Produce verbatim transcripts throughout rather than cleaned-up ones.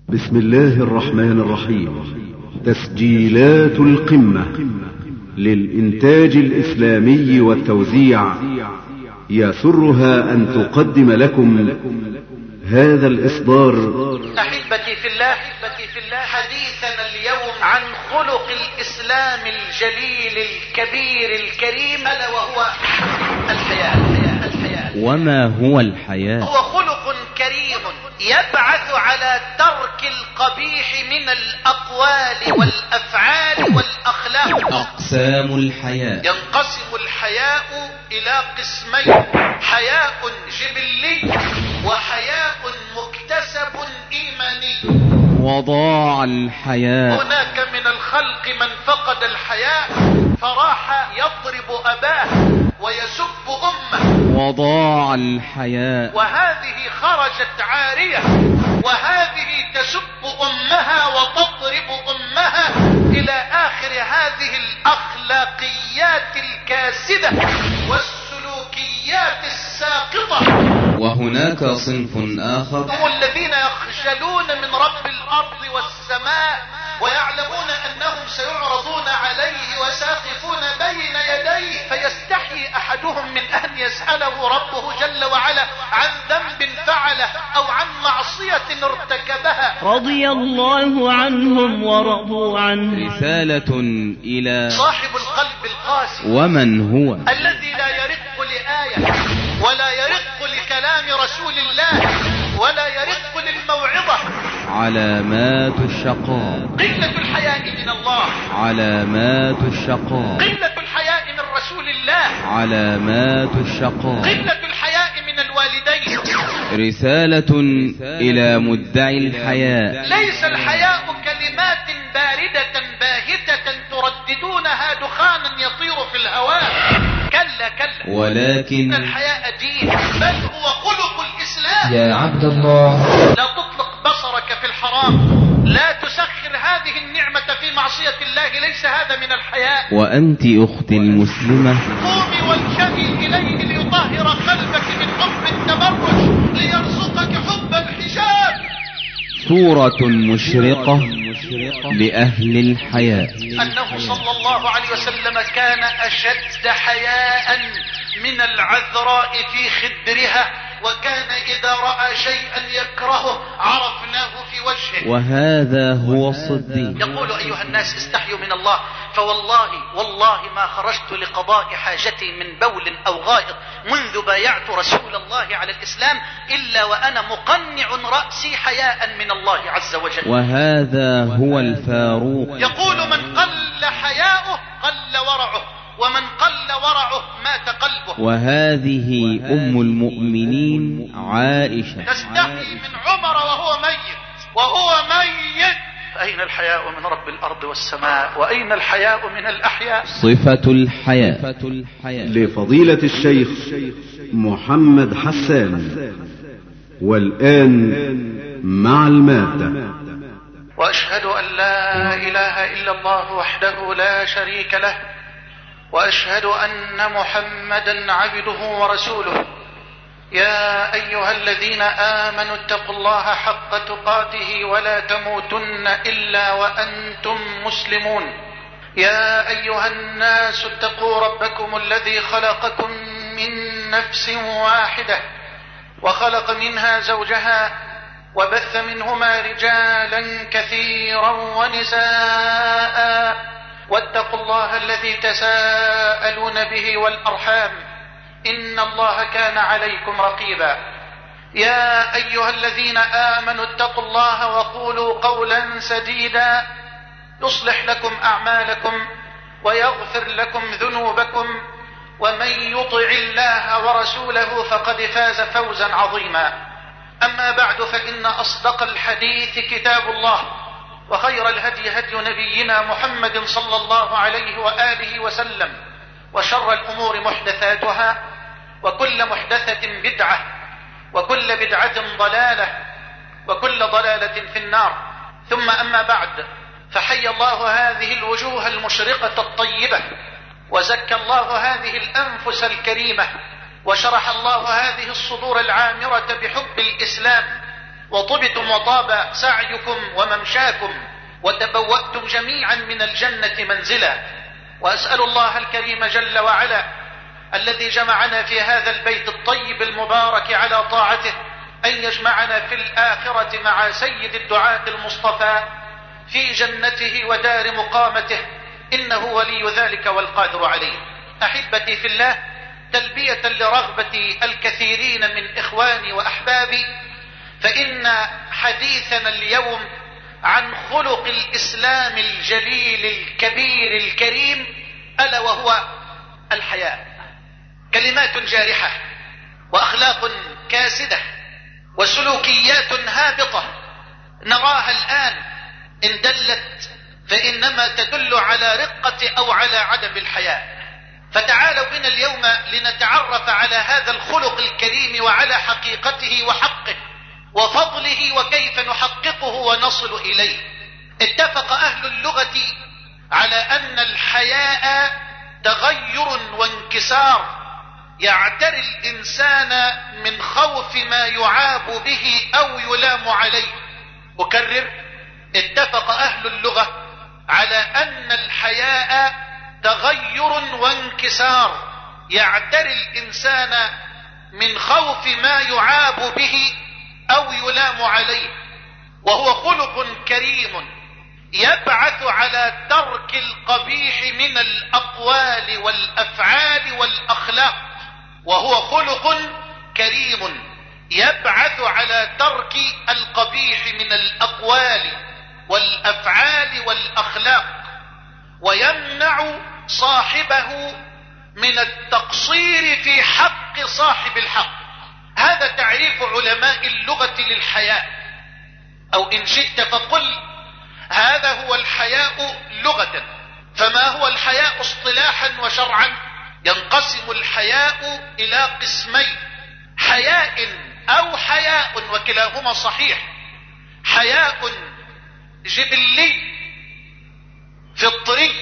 بسم الله الرحمن الرحيم. تسجيلات القمة للإنتاج الإسلامي والتوزيع يسرها أن تقدم لكم هذا الإصدار. أحبتي في الله، حديثنا اليوم عن خلق الإسلام الجليل الكبير الكريم، ألا وهو الحياء. الحياء وما هو الحياء؟ هو خلق كريم يبعث على ترك القبيح من الأقوال والأفعال والأخلاق. أقسام الحياء: ينقسم الحياء إلى قسمين: حياء جبلي وحياء مكتسب إيماني. وضاع الحياء: هناك من الخلق من فقد الحياء فراح يضرب أباه ويسب أمه. وضاع الحياء: وهذه خرجت عارية، وهذه تسب أمها وتضرب أمها، إلى آخر هذه الأخلاقيات الكاسدة والسلوكيات الساقطة. وهناك صنف آخر هم الذين يخجلون من رب الأرض والسماء ويعلمون أنهم سيعرضون عليه وساقفون بين يديه، فيستحي أحدهم من أن يسأله ربه جل وعلا عن ذنب فعله أو عن معصية ارتكبها. رضي الله عنهم ورضوا عنه. رسالة إلى صاحب القلب القاسي. ومن هو؟ الذي لا يرق لآية ولا يرق لكلام رسول الله ولا يرق للموعظة. علامات الشقاء: قلة الحياء من الله. علامات الشقاء: قلة الحياء من رسول الله. علامات الشقاء: قلة الحياء من الوالدين. رسالة إلى مدعي الحياء: ليس الحياء كلمات باردة باهتة ترددونها دخانا يطير في الهواء، كلا كلا، ولكن الحياء دين، بل هو خلق الإسلام. يا عبد الله، لا تطلق بصرك في الحرام، لا تسخر هذه النعمة في معصية الله، ليس هذا من الحياء. وأنت أختي المسلمة، قومي والجمي إليه ليطهر قلبك من حب التبرج ليرزقك حب الحجاب. صورة مشرقة لأهل الحياء. أنه صلى الله عليه وسلم كان أشد حياء من العذراء في خدرها، وكان إذا رأى شيئا يكرهه عرفناه في وجهه. وهذا هو الصديق. يقول: أيها الناس استحيوا من الله، فوالله والله ما خرجت لقضاء حاجتي من بول أو غائط منذ بايعت رسول الله على الإسلام إلا وأنا مقنع رأسي حياء من الله عز وجل. وهذا هو الفاروق. يقول: من قل حياؤه قل ورعه، ومن قل ورعه مات قلبه. وهذه أم المؤمنين عائشة تستحي من عمر وهو ميت وهو ميت. أين الحياء من رب الأرض والسماء؟ وأين الحياء من الأحياء؟ صفة الحياء لفضيلة الشيخ محمد حسان. والآن مع المادة. وأشهد أن لا إله إلا الله وحده لا شريك له، وأشهد أن محمدا عبده ورسوله. يا أيها الذين آمنوا اتقوا الله حق تقاته ولا تموتن إلا وأنتم مسلمون. يا أيها الناس اتقوا ربكم الذي خلقكم من نفس واحدة وخلق منها زوجها وبث منهما رجالا كثيرا ونساء، واتقوا الله الذي تساءلون به والأرحام إن الله كان عليكم رقيبا. يا أيها الذين آمنوا اتقوا الله وقولوا قولا سديدا يصلح لكم أعمالكم ويغفر لكم ذنوبكم، ومن يطع الله ورسوله فقد فاز فوزا عظيما. أما بعد، فإن أصدق الحديث كتاب الله، وخير الهدي هدي نبينا محمد صلى الله عليه وآله وسلم، وشر الأمور محدثاتها، وكل محدثة بدعة، وكل بدعة ضلالة، وكل ضلالة في النار. ثم أما بعد، فحي الله هذه الوجوه المشرقة الطيبة، وزكى الله هذه الأنفس الكريمة، وشرح الله هذه الصدور العامرة بحب الإسلام، وطبتم وطاب سعيكم وممشاكم وتبوأتم جميعا من الجنة منزلا. وأسأل الله الكريم جل وعلا الذي جمعنا في هذا البيت الطيب المبارك على طاعته أن يجمعنا في الآخرة مع سيد الدعاة المصطفى في جنته ودار مقامته، إنه ولي ذلك والقادر عليه. أحبتي في الله، تلبية لرغبة الكثيرين من إخواني وأحبابي، فإن حديثنا اليوم عن خلق الإسلام الجليل الكبير الكريم، ألا وهو الحياء. كلمات جارحة وأخلاق كاسدة وسلوكيات هابطة نراها الآن، إن دلت فإنما تدل على رقة أو على عدم الحياء. فتعالوا بنا اليوم لنتعرف على هذا الخلق الكريم وعلى حقيقته وحقه وفضله وكيف نحققه ونصل إليه. اتفق أهل اللغة على أن الحياء تغير وانكسار يعتري الإنسان من خوف ما يعاب به أو يلام عليه. أكرر، اتفق أهل اللغة على أن الحياء تغير وانكسار يعتري الإنسان من خوف ما يعاب به أو يلام عليه، وهو خلق كريم يبعث على ترك القبيح من الأقوال والأفعال والأخلاق. وهو خلق كريم يبعث على ترك القبيح من الأقوال والأفعال والأخلاق، ويمنع صاحبه من التقصير في حق صاحب الحق. هذا تعريف علماء اللغة للحياء، أو إن شئت فقل هذا هو الحياء لغة. فما هو الحياء اصطلاحا وشرعا؟ ينقسم الحياء إلى قسمين: حياء أو حياء، وكلاهما صحيح. حياء جبلي فطري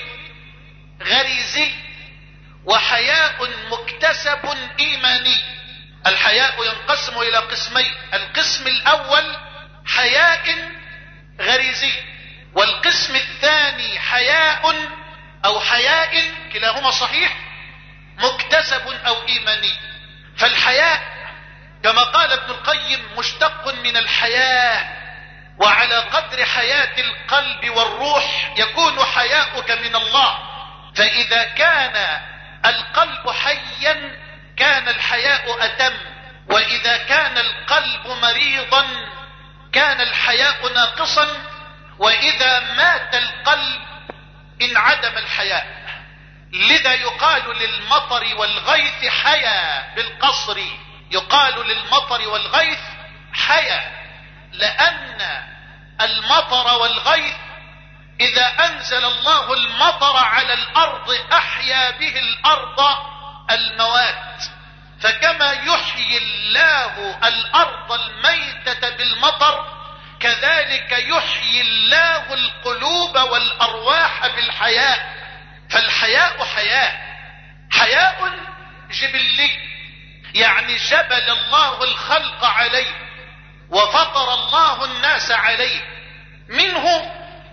غريزي، وحياء مكتسب إيماني. الحياء ينقسم إلى قسمين: القسم الأول حياء غريزي، والقسم الثاني حياء أو حياء، كلاهما صحيح، مكتسب أو إيماني. فالحياء كما قال ابن القيم مشتق من الحياة، وعلى قدر حياة القلب والروح يكون حياؤك من الله. فإذا كان القلب حيا كان الحياء أتم، وإذا كان القلب مريضا كان الحياء ناقصا، وإذا مات القلب انعدم الحياء. لذا يقال للمطر والغيث حيا بالقصر، يقال للمطر والغيث حيا، لأن المطر والغيث إذا أنزل الله المطر على الأرض أحيا به الأرض الموات. فكما يحيي الله الأرض الميتة بالمطر، كذلك يحيي الله القلوب والأرواح بالحياء. فالحياء حياء حياء جبلي، يعني جبل الله الخلق عليه وفطر الله الناس عليه. منه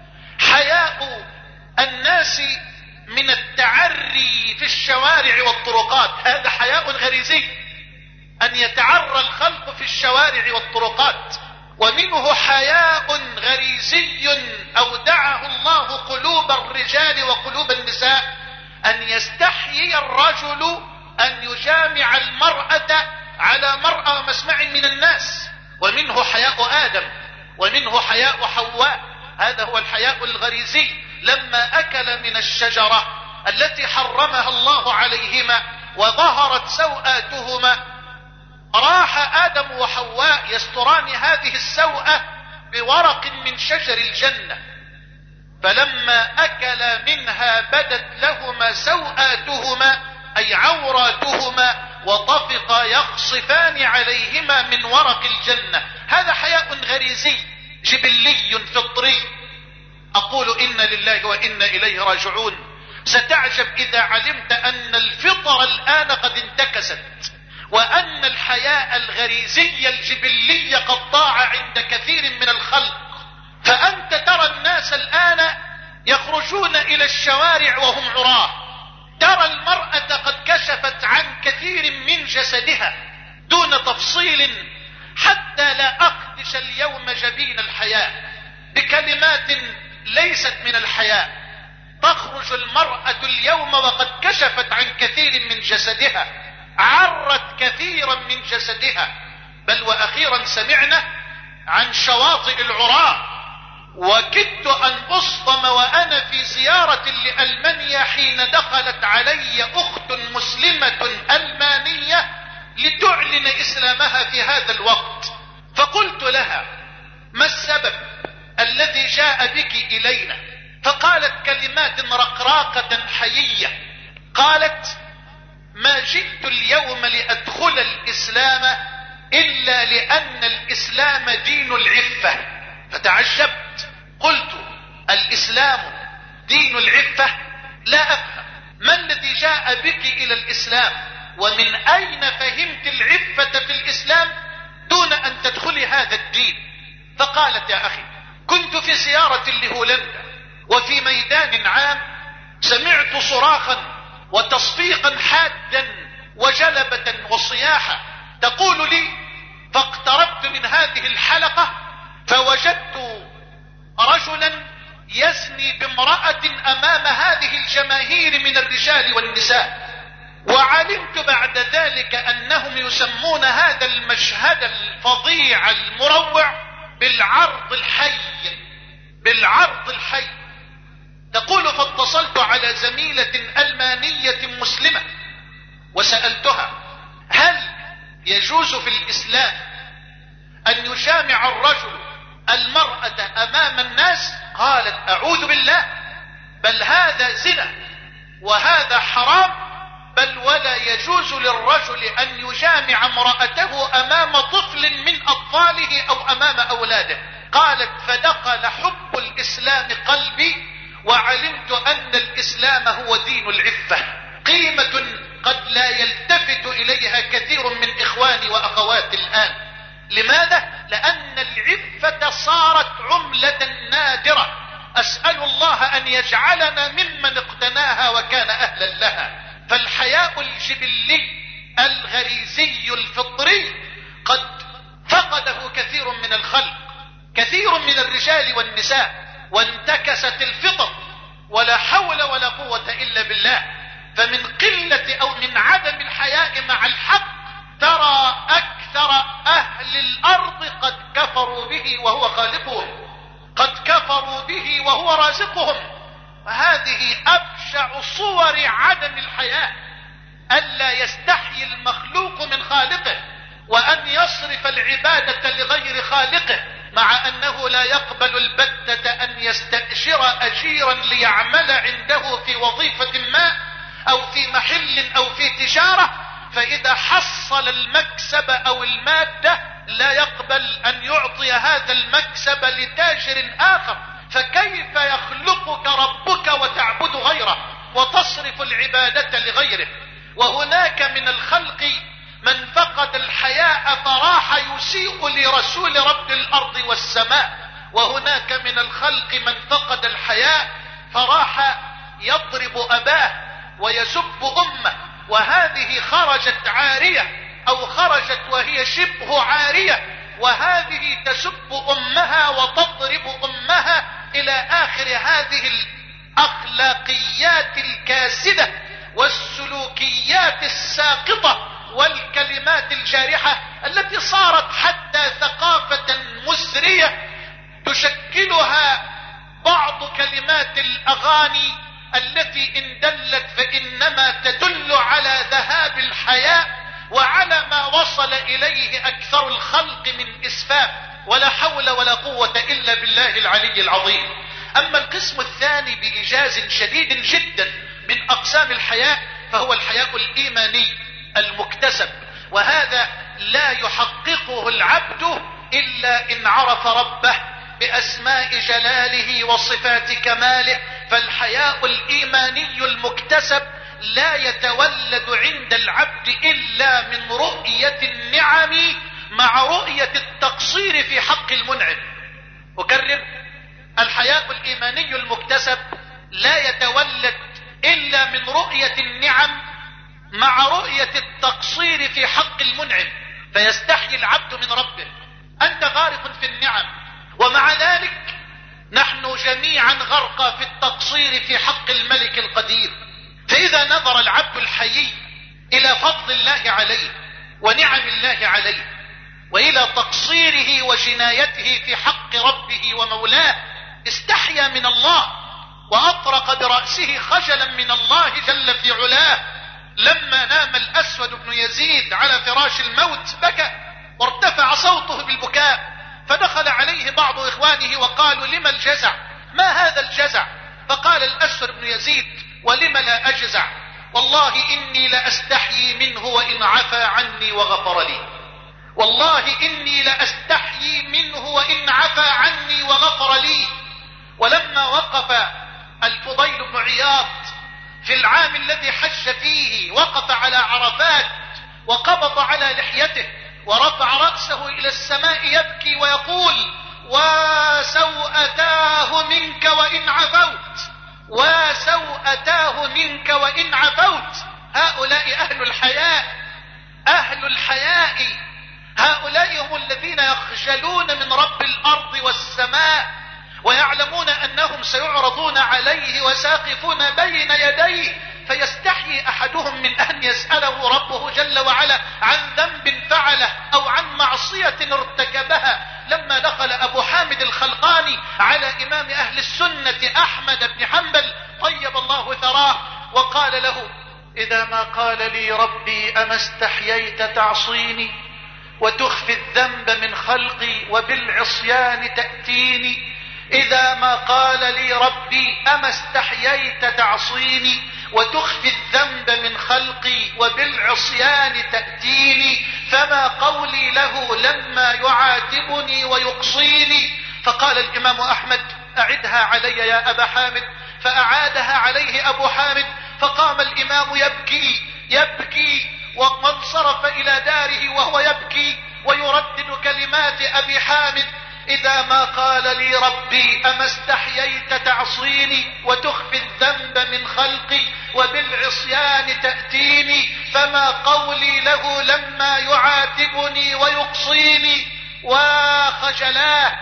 حياء الناس من التعري في الشوارع والطرقات، هذا حياء غريزي، أن يتعرى الخلق في الشوارع والطرقات. ومنه حياء غريزي أودعه الله قلوب الرجال وقلوب النساء، أن يستحيي الرجل أن يجامع المرأة على مرأى ومسمع من الناس. ومنه حياء آدم، ومنه حياء حواء، هذا هو الحياء الغريزي. لما أكل من الشجرة التي حرمها الله عليهما وظهرت سوآتهما، راح آدم وحواء يستران هذه السوءة بورق من شجر الجنة، فلما أكل منها بدت لهما سوآتهما أي عوراتهما، وطفقا يخصفان عليهما من ورق الجنة. هذا حياء غريزي جبلي فطري. أقول إنا لله وإنا إليه راجعون. ستعجب إذا علمت أن الفطر الآن قد انتكست، وأن الحياء الغريزي الجبلي قد ضاع عند كثير من الخلق. فأنت ترى الناس الآن يخرجون إلى الشوارع وهم عراة، ترى المرأة قد كشفت عن كثير من جسدها دون تفصيل، حتى لا أخدش اليوم جبين الحياء بكلمات ليست من الحياء. تخرج المرأة اليوم وقد كشفت عن كثير من جسدها، عرت كثيرا من جسدها، بل وأخيرا سمعنا عن شواطئ العراة. وكدت أن أصطم وأنا في زيارة لألمانيا حين دخلت علي أخت مسلمة ألمانية لتعلن إسلامها في هذا الوقت، فقلت لها: ما السبب الذي جاء بك إلينا؟ فقالت كلمات رقراقة حيية، قالت: ما جئت اليوم لأدخل الإسلام إلا لأن الإسلام دين العفة. فتعجبت، قلت: الإسلام دين العفة؟ لا أفهم، ما الذي جاء بك إلى الإسلام؟ ومن أين فهمت العفة في الإسلام دون أن تدخلي هذا الدين؟ فقالت: يا أخي، كنت في زيارة لهولندا، وفي ميدان عام سمعت صراخا وتصفيقا حادا وجلبة وصياحة تقول لي، فاقتربت من هذه الحلقة فوجدت رجلا يزني بامرأة أمام هذه الجماهير من الرجال والنساء، وعلمت بعد ذلك أنهم يسمون هذا المشهد الفظيع المروع بالعرض الحي، بالعرض الحي. تقول: فاتصلت على زميلة ألمانية مسلمة وسألتها: هل يجوز في الإسلام أن يجامع الرجل المرأة أمام الناس؟ قالت: أعوذ بالله، بل هذا زنا وهذا حرام، بل ولا يجوز للرجل أن يجامع امرأته أمام طفل من أطفاله أو أمام أولاده. قالت: فدخل حب الإسلام قلبي وعلمت أن الإسلام هو دين العفة، قيمة قد لا يلتفت إليها كثير من إخواني وأخواتي الآن. لماذا؟ لأن العفة صارت عملة نادرة، أسأل الله أن يجعلنا ممن اقتناها وكان أهلا لها. فالحياء الجبلي الغريزي الفطري قد فقده كثير من الخلق، كثير من الرجال والنساء، وانتكست الفطر، ولا حول ولا قوة إلا بالله. فمن قلة أو من عدم الحياء مع الحق ترى أكثر أهل الأرض قد كفروا به وهو خالقهم، قد كفروا به وهو رازقهم. وهذه أبشع صور عدم الحياء، ألا يستحيي المخلوق من خالقه، وأن يصرف العبادة لغير خالقه، مع أنه لا يقبل البتة أن يستأجر أجيرا ليعمل عنده في وظيفة ما أو في محل أو في تجارة، فإذا حصل المكسب أو المادة لا يقبل أن يعطي هذا المكسب لتاجر آخر. فكيف يخلقك ربك وتعبد غيره وتصرف العبادة لغيره؟ وهناك من الخلق من فقد الحياء فراح يسيء لرسول رب الأرض والسماء، وهناك من الخلق من فقد الحياء فراح يضرب أباه ويسب أمه، وهذه خرجت عارية أو خرجت وهي شبه عارية، وهذه تسب أمها وتضرب أمها إلى آخر هذه الأخلاقيات الكاسدة والسلوكيات الساقطة والكلمات الجارحة التي صارت حتى ثقافة مزرية تشكلها بعض كلمات الأغاني التي إن دلت فإنما تدل على ذهاب الحياء وعلى ما وصل إليه أكثر الخلق من إسفاف، ولا حول ولا قوة إلا بالله العلي العظيم. أما القسم الثاني بإيجاز شديد جدا من أقسام الحياء فهو الحياء الإيماني المكتسب، وهذا لا يحققه العبد إلا إن عرف ربه بأسماء جلاله وصفات كماله. فالحياء الإيماني المكتسب لا يتولد عند العبد إلا من رؤية النعم مع رؤية التقصير في حق المنعم. أكرر: الحياء الإيماني المكتسب لا يتولد إلا من رؤية النعم مع رؤية التقصير في حق المنعم، فيستحيي العبد من ربه. أنت غارق في النعم، ومع ذلك نحن جميعا غرقى في التقصير في حق الملك القدير. فإذا نظر العبد الحيي إلى فضل الله عليه ونعم الله عليه، وإلى تقصيره وجنايته في حق ربه ومولاه، استحيا من الله وأطرق برأسه خجلا من الله جل في علاه. لما نام الأسود بن يزيد على فراش الموت بكى وارتفع صوته بالبكاء، فدخل عليه بعض إخوانه وقالوا: لما الجزع؟ ما هذا الجزع؟ فقال الأسود بن يزيد: ولم لا أجزع؟ والله إني لأستحيي منه وإن عفى عني وغفر لي. والله إني لأستحيي منه وإن عفى عني وغفر لي. ولما وقف الفضيل بن عياض في العام الذي حج فيه، وقف على عرفات وقبض على لحيته ورفع رأسه إلى السماء يبكي ويقول: وسوءتاه منك وإن عفوت، وسوءتاه منك وإن عفوت. هؤلاء أهل الحياء، أهل الحياء، هؤلاء هم الذين يخجلون من رب الأرض والسماء، ويعلمون أنهم سيعرضون عليه وساقفون بين يديه، فيستحيي أحدهم من أن يسأله ربه جل وعلا عن ذنب فعله أو عن معصية ارتكبها. لما دخل أبو حامد الخلقاني على إمام أهل السنة أحمد بن حنبل طيب الله ثراه وقال له: إذا ما قال لي ربي أما استحييت تعصيني وتخفي الذنب من خلقي وبالعصيان تأتيني؟ إذا ما قال لي ربي أما استحييت تعصيني وتخفي الذنب من خلقي وبالعصيان تأتيني، فما قولي له لما يعاتبني ويقصيني؟ فقال الإمام أحمد: أعدها علي يا أبا حامد. فأعادها عليه أبو حامد، فقام الإمام يبكي يبكي وانصرف إلى داره وهو يبكي ويردد كلمات أبي حامد: إذا ما قال لي ربي أما استحييت تعصيني وتخفي الذنب من خلقي وبالعصيان تأتيني، فما قولي له لما يعاتبني ويقصيني؟ وخجلاه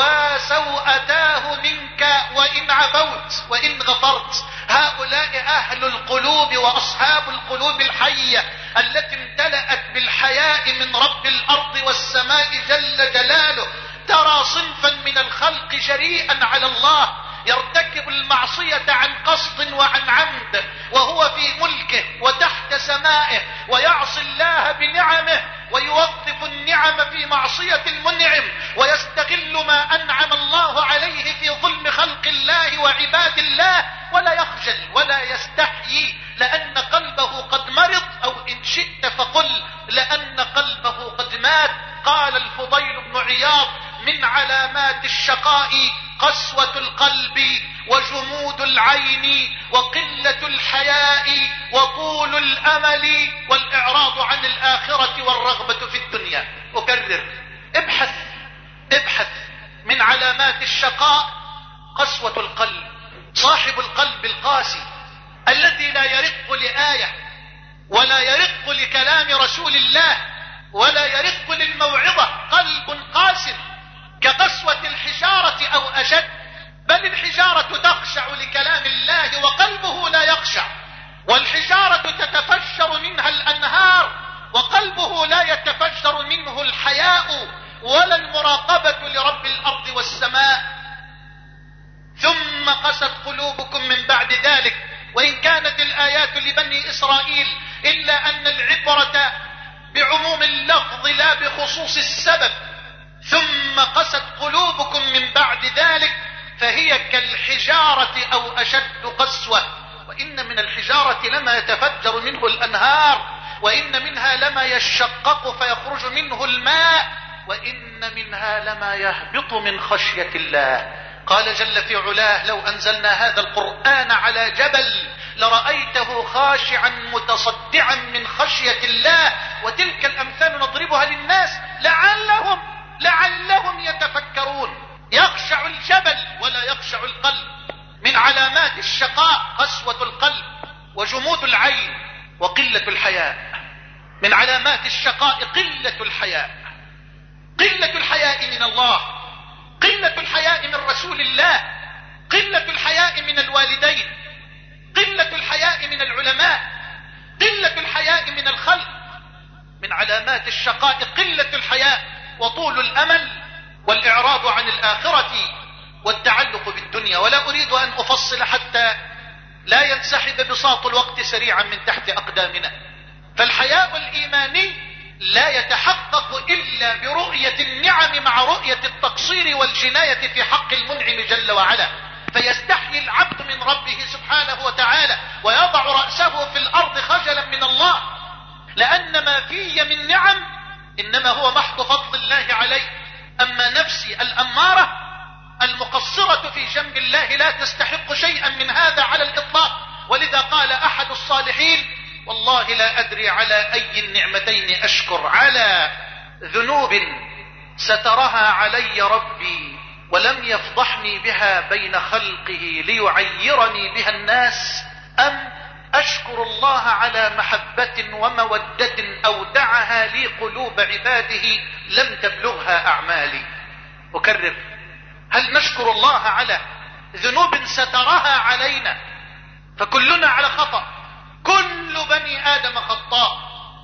وسوءتاه منك وإن عفوت وإن غفرت. هؤلاء أهل القلوب وأصحاب القلوب الحية التي امتلأت بالحياء من رب الأرض والسماء جل جلاله. ترى صنفا من الخلق جريئا على الله يرتكب المعصية عن قصد وعن عمد وهو في ملكه وتحت سمائه، ويعصي الله بنعمه ويوظف النعم في معصية المنعم، ويستغل ما أنعم الله عليه في ظلم خلق الله وعباد الله، ولا يخجل ولا يستحيي، لأن قلبه قد مرض، أو إن شئت فقل لأن قلبه قد مات. قال الفضيل بن عياض: من علامات الشقاء قسوة القلب وجمود العين وقلة الحياء وطول الأمل والإعراض عن الآخرة والرغبة في الدنيا. أكرر: ابحث ابحث من علامات الشقاء قسوة القلب. صاحب القلب القاسي الذي لا يرق لآية ولا يرق لكلام رسول الله ولا يرق للموعظة، قلب قاس كقسوة الحجارة أو أشد، بل الحجارة تخشع لكلام الله وقلبه لا يخشع، والحجارة تتفجر منها الأنهار وقلبه لا يتفجر منه الحياء ولا المراقبة لرب الأرض والسماء. ثم قست قلوبكم من بعد ذلك، وإن كانت الآيات لبني إسرائيل إلا أن العبرة بعموم اللفظ لا بخصوص السبب. ثم قست قلوبكم من بعد ذلك فهي كالحجارة أو أشد قسوة. وإن من الحجارة لما يتفجر منه الأنهار، وإن منها لما يشقق فيخرج منه الماء، وإن منها لما يهبط من خشية الله. قال جل في علاه: لو أنزلنا هذا القرآن على جبل لرأيته خاشعا متصدعا من خشية الله. وتلك الأمثال نضربها للناس لعلهم لعلهم يتفكرون. يخشع الجبل ولا يخشع القلب. من علامات الشقاء قسوة القلب وجمود العين وقلة الحياء. من علامات الشقاء قلة الحياء. قلة الحياء من الله، قلة الحياء من رسول الله، قلة الحياء من الوالدين، قلة الحياء من العلماء، قلة الحياء من الخلق. من علامات الشقاء قلة الحياء وطول الأمل والإعراض عن الآخرة والتعلق بالدنيا. ولا أريد أن أفصل حتى لا ينسحب بساط الوقت سريعا من تحت أقدامنا. فالحياء الإيماني لا يتحقق إلا برؤية النعم مع رؤية التقصير والجناية في حق المنعم جل وعلا. فيستحيي العبد من ربه سبحانه وتعالى ويضع رأسه في الأرض خجلا من الله، لأن ما في من نعم إنما هو محض فضل الله عليه. أما نفسي الأمارة المقصرة في جنب الله لا تستحق شيئا من هذا على الإطلاق. ولذا قال أحد الصالحين: والله لا أدري على أي النعمتين أشكر، على ذنوب سترها علي ربي ولم يفضحني بها بين خلقه ليعيرني بها الناس، أم أشكر الله على محبة ومودة أودعها لي قلوب عباده لم تبلغها أعمالي. أكرر: هل نشكر الله على ذنوب سترها علينا؟ فكلنا على خطأ، كل بني آدم خطاء،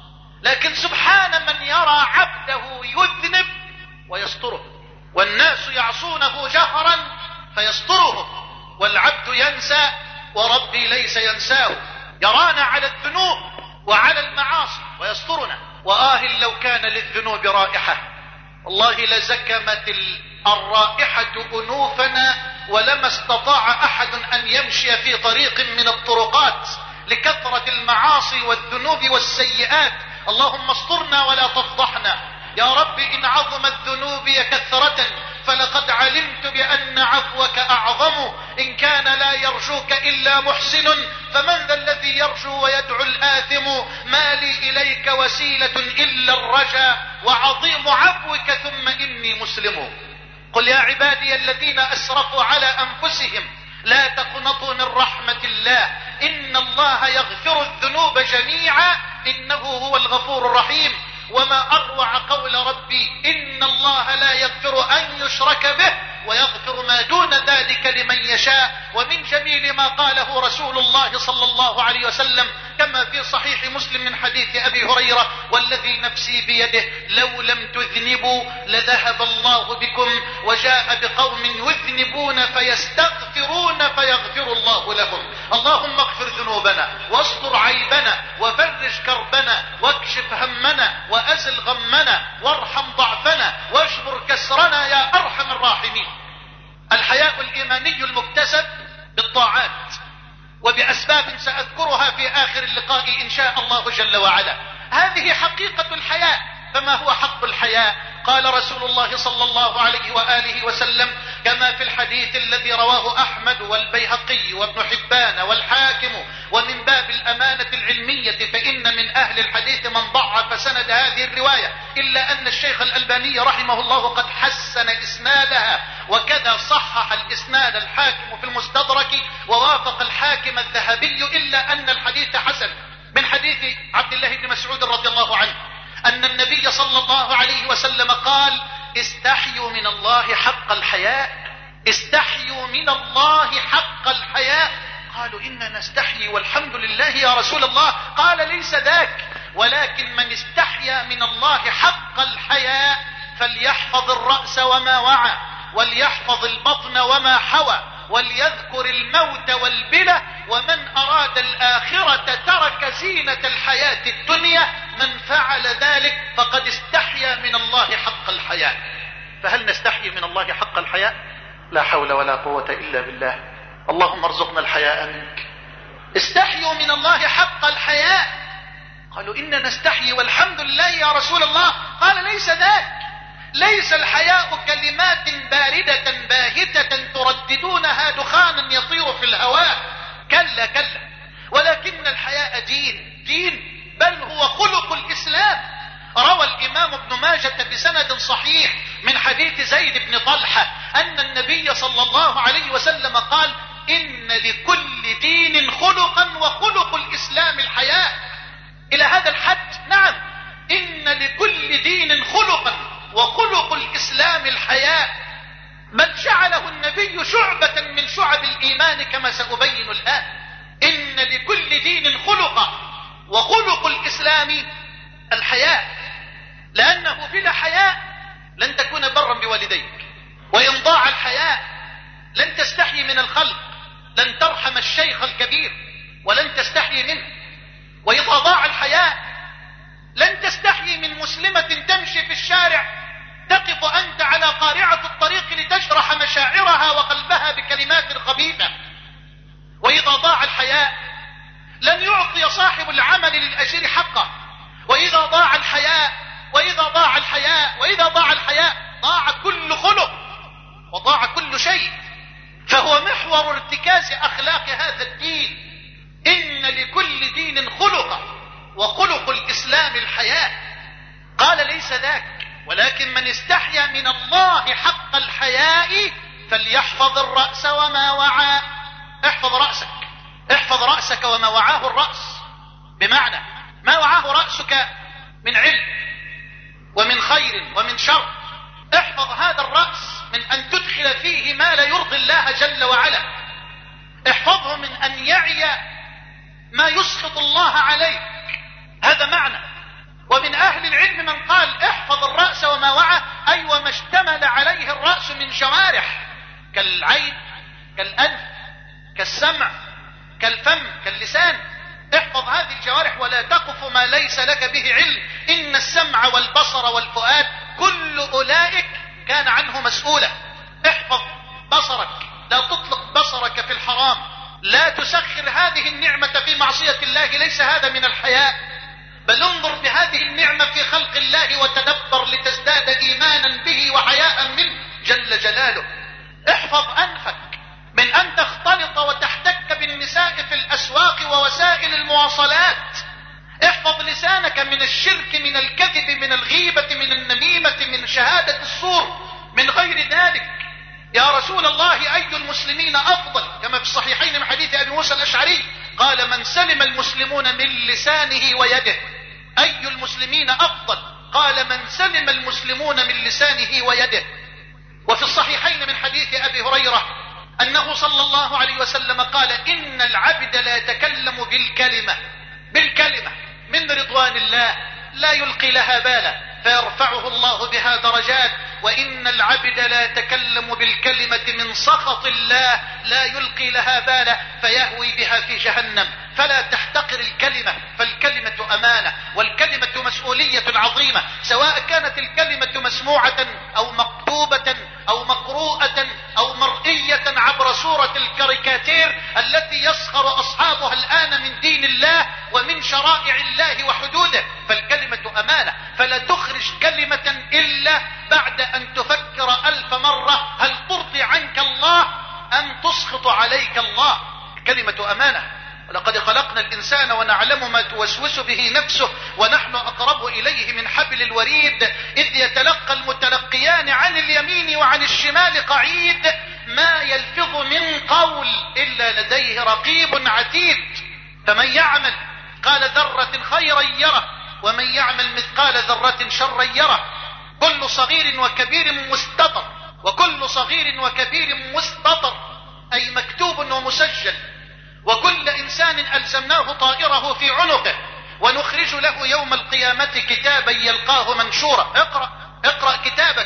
لكن سبحان من يرى عبده يذنب ويستره. والناس يعصونه جهرا فيسترهم، والعبد ينسى وربي ليس ينساه. يرانا على الذنوب وعلى المعاصي ويسترنا. وآه لو كان للذنوب رائحة، والله لزكمت الرائحة أنوفنا ولما استطاع أحد أن يمشي في طريق من الطرقات لكثرة المعاصي والذنوب والسيئات. اللهم استرنا ولا تفضحنا يا رب. إن عظمت ذنوبي كثرة فلقد علمت بأن عفوك أعظم. إن كان لا يرجوك إلا محسن فمن ذا الذي يرجو ويدعو الآثم. ما لي إليك وسيلة إلا الرجاء وعظيم عفوك ثم إني مسلم. قل يا عبادي الذين أسرفوا على أنفسهم لا تقنطوا من رحمة الله إن الله يغفر الذنوب جميعا إنه هو الغفور الرحيم. وما أروع قول ربي: إن الله لا يغفر أن يشرك به ويغفر ما دون ذلك لمن يشاء. ومن جميل ما قاله رسول الله صلى الله عليه وسلم كما في صحيح مسلم من حديث أبي هريرة: والذي نفسي بيده لو لم تذنبوا لذهب الله بكم وجاء بقوم يذنبون فيستغفرون فيغفر الله لهم. اللهم اغفر ذنوبنا واستر عيبنا وفرج كربنا واكشف همنا وأزل غمنا وارحم ضعفنا واجبر كسرنا يا أرحم الراحمين. الحياء الإيماني المكتسب بالطاعات وبأسباب سأذكرها في آخر اللقاء إن شاء الله جل وعلا. هذه حقيقة الحياء. فما هو حق الحياء؟ قال رسول الله صلى الله عليه وآله وسلم كما في الحديث الذي رواه أحمد والبيهقي وابن حبان والحاكم ومن باب الأمانة العلمية، فإن من أهل الحديث من ضعف سند هذه الرواية، إلا أن الشيخ الألباني رحمه الله قد حسن إسنادها، وكذا صحح الإسناد الحاكم في المستدرك ووافق الحاكم الذهبي، إلا أن الحديث حسن. من حديث عبد الله بن مسعود رضي الله عنه أن النبي صلى الله عليه وسلم قال: استحيوا من الله حق الحياء. استحيوا من الله حق الحياء. قالوا: إننا نستحيي والحمد لله يا رسول الله. قال: ليس ذاك، ولكن من استحيا من الله حق الحياء فليحفظ الرأس وما وعى وليحفظ البطن وما حوى وليذكر الموت والبلى، ومن أراد الآخرة ترك زينة الحياة الدنيا. من فعل ذلك فقد استحيا من الله حق الحياء. فهل نستحيي من الله حق الحياء؟ لا حول ولا قوة إلا بالله. اللهم ارزقنا الحياء منك. استحيوا من الله حق الحياء. قالوا: إننا نستحيي والحمد لله يا رسول الله. قال: ليس ذاك. ليس الحياء كلمات باردة باهتة ترددونها دخانا يطير في الهواء. كلا كلا، دين، بل هو خلق الإسلام. روى الإمام ابن ماجة بسند صحيح من حديث زيد بن طلحة أن النبي صلى الله عليه وسلم قال: إن لكل دين خلقا وخلق الإسلام الحياء. إلى هذا الحد نعم، إن لكل دين خلقا وخلق الإسلام الحياء، بل جعله النبي شعبة من شعب الإيمان كما سأبين الآن. إن لكل دين خلقا وخلق الإسلام الحياء، لأنه بلا حياء لن تكون برا بوالديك، وإن ضاع الحياء لن تستحي من الخلق، لن ترحم الشيخ الكبير ولن تستحي منه. وإذا ضاع الحياء لن تستحي من مسلمة تمشي في الشارع تقف أنت على قارعة الطريق لتشرح مشاعرها وقلبها بكلمات خبيثة. وإذا ضاع الحياء لن يعطي صاحب العمل للأجير حقه. وإذا ضاع الحياء وإذا ضاع الحياء وإذا ضاع الحياء ضاع كل خلق وضاع كل شيء. فهو محور ارتكاز أخلاق هذا الدين. إن لكل دين خلقا وخلق الإسلام الحياء. قال: ليس ذاك، ولكن من استحيا من الله حق الحياء فليحفظ الرأس وما وعى. احفظ رأسك، احفظ رأسك وما وعاه الرأس، بمعنى ما وعاه رأسك من علم ومن خير ومن شر. احفظ هذا الرأس من أن تدخل فيه ما لا يرضي الله جل وعلا. احفظه من أن يعي ما يسخط الله عليك، هذا معنى. ومن أهل العلم من قال: احفظ الرأس وما وعى، أي وما اشتمل عليه الرأس من جوارح، كالعين كالأنف كالسمع كالفم كاللسان. احفظ هذه الجوارح ولا تقف ما ليس لك به علم. إن السمع والبصر والفؤاد كل أولئك كان عنه مسؤولا. احفظ بصرك، لا تطلق بصرك في الحرام، لا تسخر هذه النعمة في معصية الله، ليس هذا من الحياء. بل انظر بهذه النعمة في خلق الله وتدبر لتزداد إيمانا به وحياء منه جل جلاله. احفظ أنفك من أن تختلط وتحتك بالنساء في الأسواق ووسائل المواصلات. احفظ لسانك من الشرك، من الكذب، من الغيبة، من النميمة، من شهادة الزور، من غير ذلك. يا رسول الله، أي المسلمين أفضل؟ كما في الصحيحين من حديث أبي موسى الأشعري قال: من سلم المسلمون من لسانه ويده. أي المسلمين أفضل؟ قال: من سلم المسلمون من لسانه ويده. وفي الصحيحين من حديث أبي هريرة أنه صلى الله عليه وسلم قال: إن العبد لا يتكلم بالكلمة بالكلمة من رضوان الله لا يلقي لها بالا فيرفعه الله بها درجات، وإن العبد لا يتكلم بالكلمة من سخط الله لا يلقي لها بالا فيهوي بها في جهنم. فلا تحتقر الكلمة، فالكلمة أمانة، والكلمة مسؤولية عظيمة، سواء كانت الكلمة مسموعة أو مكتوبة أو مقروءة أو مرئية عبر صورة الكاريكاتير التي يسخر أصحابها الآن من دين الله ومن شرائع الله وحدوده. فالكلمة أمانة، فلا تخرج كلمة إلا بعد أن تفكر ألف مرة هل ترضي عنك الله أم تسخط عليك الله. الكلمة أمانة. ولقد خلقنا الإنسان ونعلم ما توسوس به نفسه ونحن أقرب إليه من حبل الوريد إذ يتلقى المتلقيان عن اليمين وعن الشمال قعيد ما يلفظ من قول إلا لديه رقيب عتيد. فمن يعمل مثقال ذرة خيرا يره ومن يعمل مثقال ذرة شرا يره. كل صغير وكبير مستطر، وكل صغير وكبير مستطر أي مكتوب ومسجل. وكل إنسان ألزمناه طائره في عنقه ونخرج له يوم القيامة كتابا يلقاه منشورا. اقرأ اقرأ كتابك،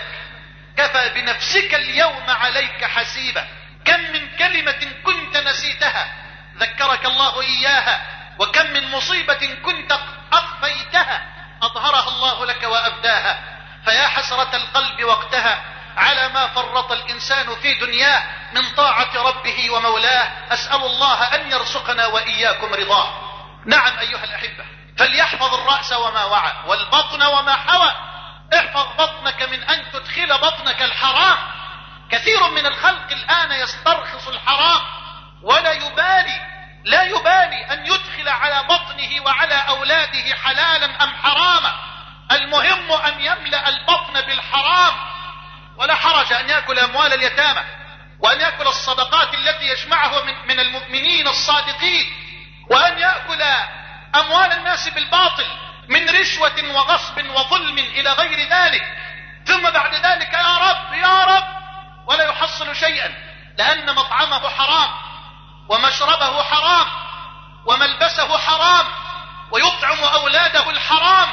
كفى بنفسك اليوم عليك حسيبا. كم من كلمة كنت نسيتها ذكرك الله إياها، وكم من مصيبة كنت أخفيتها أظهرها الله لك وأبداها. فيا حسرة القلب وقتها على ما فرط الإنسان في دنياه من طاعة ربه ومولاه. أسأل الله أن يرزقنا وإياكم رضاه. نعم أيها الأحبة، فليحفظ الرأس وما وعى والبطن وما حوى. احفظ بطنك من أن تدخل بطنك الحرام. كثير من الخلق الآن يسترخص الحرام ولا يبالي لا يبالي أن يدخل على بطنه وعلى أولاده يحبه أن يملأ البطن بالحرام، ولا حرج أن يأكل أموال اليتامى وأن يأكل الصدقات التي يجمعه من, من المؤمنين الصادقين، وأن يأكل أموال الناس بالباطل من رشوة وغصب وظلم إلى غير ذلك، ثم بعد ذلك يا رب يا رب ولا يحصل شيئا، لأن مطعمه حرام ومشربه حرام وملبسه حرام ويطعم أولاده الحرام.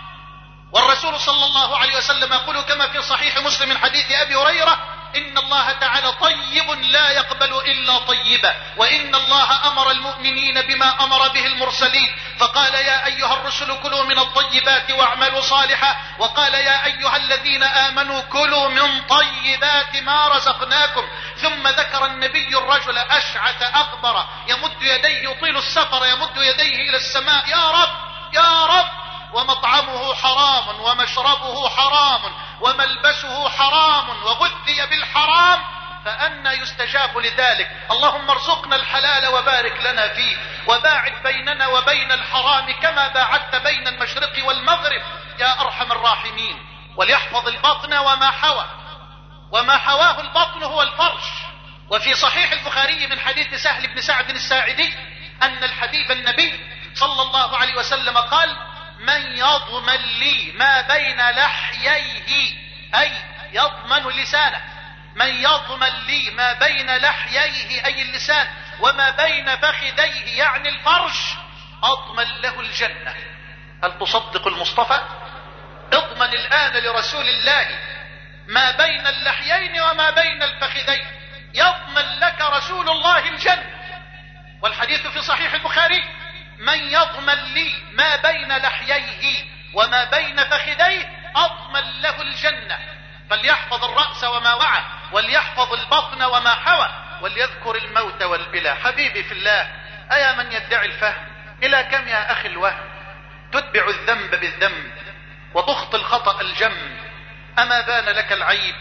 والرسول صلى الله عليه وسلم يقول كما في صحيح مسلم من حديث أبي هريرة: إن الله تعالى طيب لا يقبل إلا طيبا، وإن الله أمر المؤمنين بما أمر به المرسلين، فقال يا أيها الرسل كلوا من الطيبات واعملوا صالحا، وقال يا أيها الذين آمنوا كلوا من طيبات ما رزقناكم. ثم ذكر النبي الرجل أشعث أغبر يمد يديه يطيل السفر يمد يديه إلى السماء: يا رب يا رب، ومطعمه حرام ومشربه حرام وملبسه حرام وغذي بالحرام، فأنى يستجاب لذلك؟ اللهم ارزقنا الحلال وبارك لنا فيه، وباعد بيننا وبين الحرام كما باعدت بين المشرق والمغرب يا أرحم الراحمين. وليحفظ البطن وما حوى، وما حواه البطن هو الفرش. وفي صحيح البخاري من حديث سهل بن سعد الساعدي أن الحبيب النبي صلى الله عليه وسلم قال: من يضمن لي ما بين لحييه، أي يضمن لسانه، من يضمن لي ما بين لحييه أي اللسان وما بين فخذيه يعني الفرش، أضمن له الجنة. هل تصدق المصطفى؟ اضمن الآن لرسول الله ما بين اللحيين وما بين الفخذين، يضمن لك رسول الله الجنة. والحديث في صحيح البخاري: من يضمن لي ما بين لحييه وما بين فخذيه أضمن له الجنة. فليحفظ الرأس وما وعى، وليحفظ البطن وما حوى، وليذكر الموت والبلا. حبيبي في الله، أيا من يدعي الفهم، إلى كم يا أخي الوهم؟ تتبع الذنب بالذنب وتخطي الخطأ الجم. أما بان لك العيب،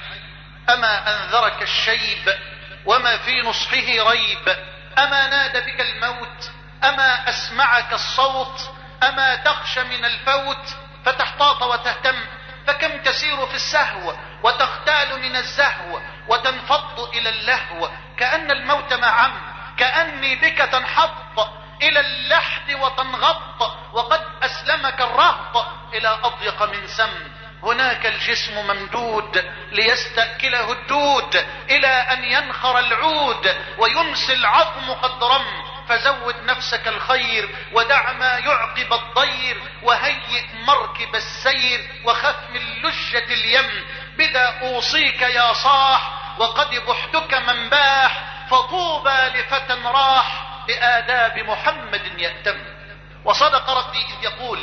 أما أنذرك الشيب، وما في نصحه ريب. أما نادى بك الموت، أما أسمعك الصوت، أما تخشى من الفوت فتحتاط وتهتم. فكم تسير في السهو وتختال من الزهو وتنفض إلى اللهو، كأن الموت ما عم، كأني بك تنحط إلى اللحد وتنغط، وقد أسلمك الرهط إلى أضيق من سم. هناك الجسم ممدود ليستأكله الدود، إلى أن ينخر العود ويمسي العظم قد رم. فزود نفسك الخير ودع ما يعقب الضير، وهيئ مركب السير وخف من لجة اليم. بذا أوصيك يا صاح، وقد بحتك من باح، فطوبى لفتى راح بآداب محمد يأتم. وصدق ربي إذ يقول: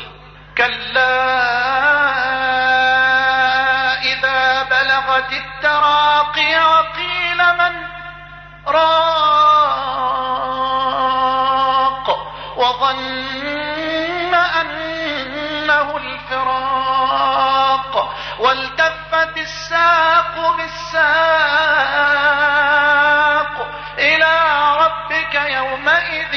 كلا إذا بلغت التراقي وقيل من راق، وظن أنه الفراق، والتفت الساق بالساق، إلى ربك يومئذ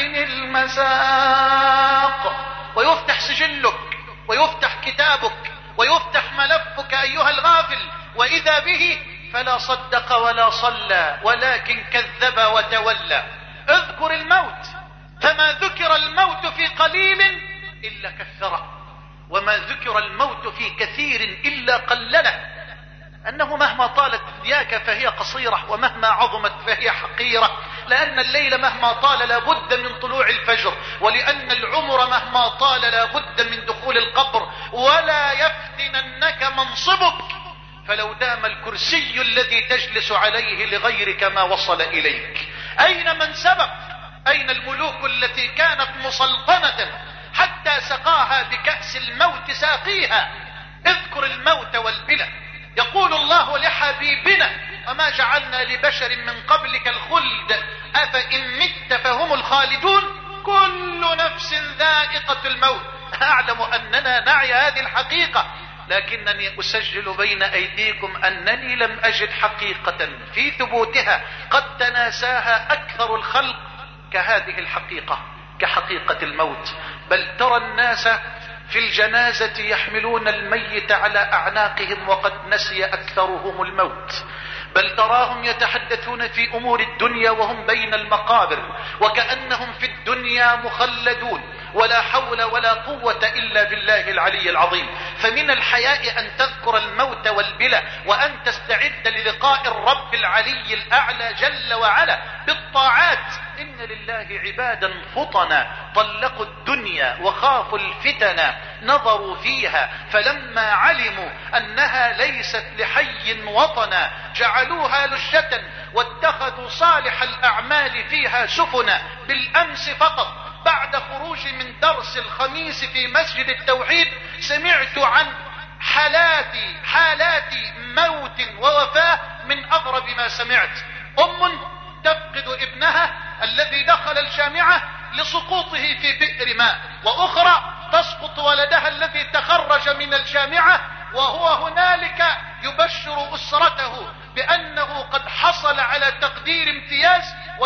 المساق. ويفتح سجلك ويفتح كتابك ويفتح ملفك أيها الغافل، وإذا به فلا صدق ولا صلى ولكن كذب وتولى. اذكر الموت، فما ذكر الموت في قليل إلا كثره، وما ذكر الموت في كثير إلا قلله. أنه مهما طالت دنياك فهي قصيرة، ومهما عظمت فهي حقيرة، لأن الليل مهما طال لا بد من طلوع الفجر، ولأن العمر مهما طال لا بد من دخول القبر. ولا يفتننك منصبك، فلو دام الكرسي الذي تجلس عليه لغيرك ما وصل إليك. أين من سبق؟ أين الملوك التي كانت مسلطنة حتى سقاها بكأس الموت ساقيها؟ اذكر الموت والبلى. يقول الله لحبيبنا: وما جعلنا لبشر من قبلك الخلد أفإن مت فهم الخالدون، كل نفس ذائقة الموت. أعلم أننا نعي هذه الحقيقة، لكنني أسجل بين أيديكم أنني لم أجد حقيقة في ثبوتها قد تناساها أكثر الخلق كهذه الحقيقة، كحقيقة الموت. بل ترى الناس في الجنازة يحملون الميت على أعناقهم وقد نسي أكثرهم الموت، بل تراهم يتحدثون في أمور الدنيا وهم بين المقابر وكأنهم في الدنيا مخلدون، ولا حول ولا قوة إلا بالله العلي العظيم. فمن الحياء أن تذكر الموت والبلى، وأن تستعد للقاء الرب العلي الأعلى جل وعلا بالطاعات. إن لله عبادا فطنا طلقوا الدنيا وخافوا الفتن، نظروا فيها فلما علموا أنها ليست لحي وطنا جعلوها لجة واتخذوا صالح الأعمال فيها سفنا. بالأمس فقط بعد خروجي من درس الخميس في مسجد التوحيد سمعت عن حالات حالات موت ووفاة من أغرب ما سمعت. أم تفقد ابنها الذي دخل الجامعة لسقوطه في بئر ماء، وأخرى تسقط ولدها الذي تخرج من الجامعة وهو هنالك يبشر أسرته بأنه قد حصل على تقدير امتياز،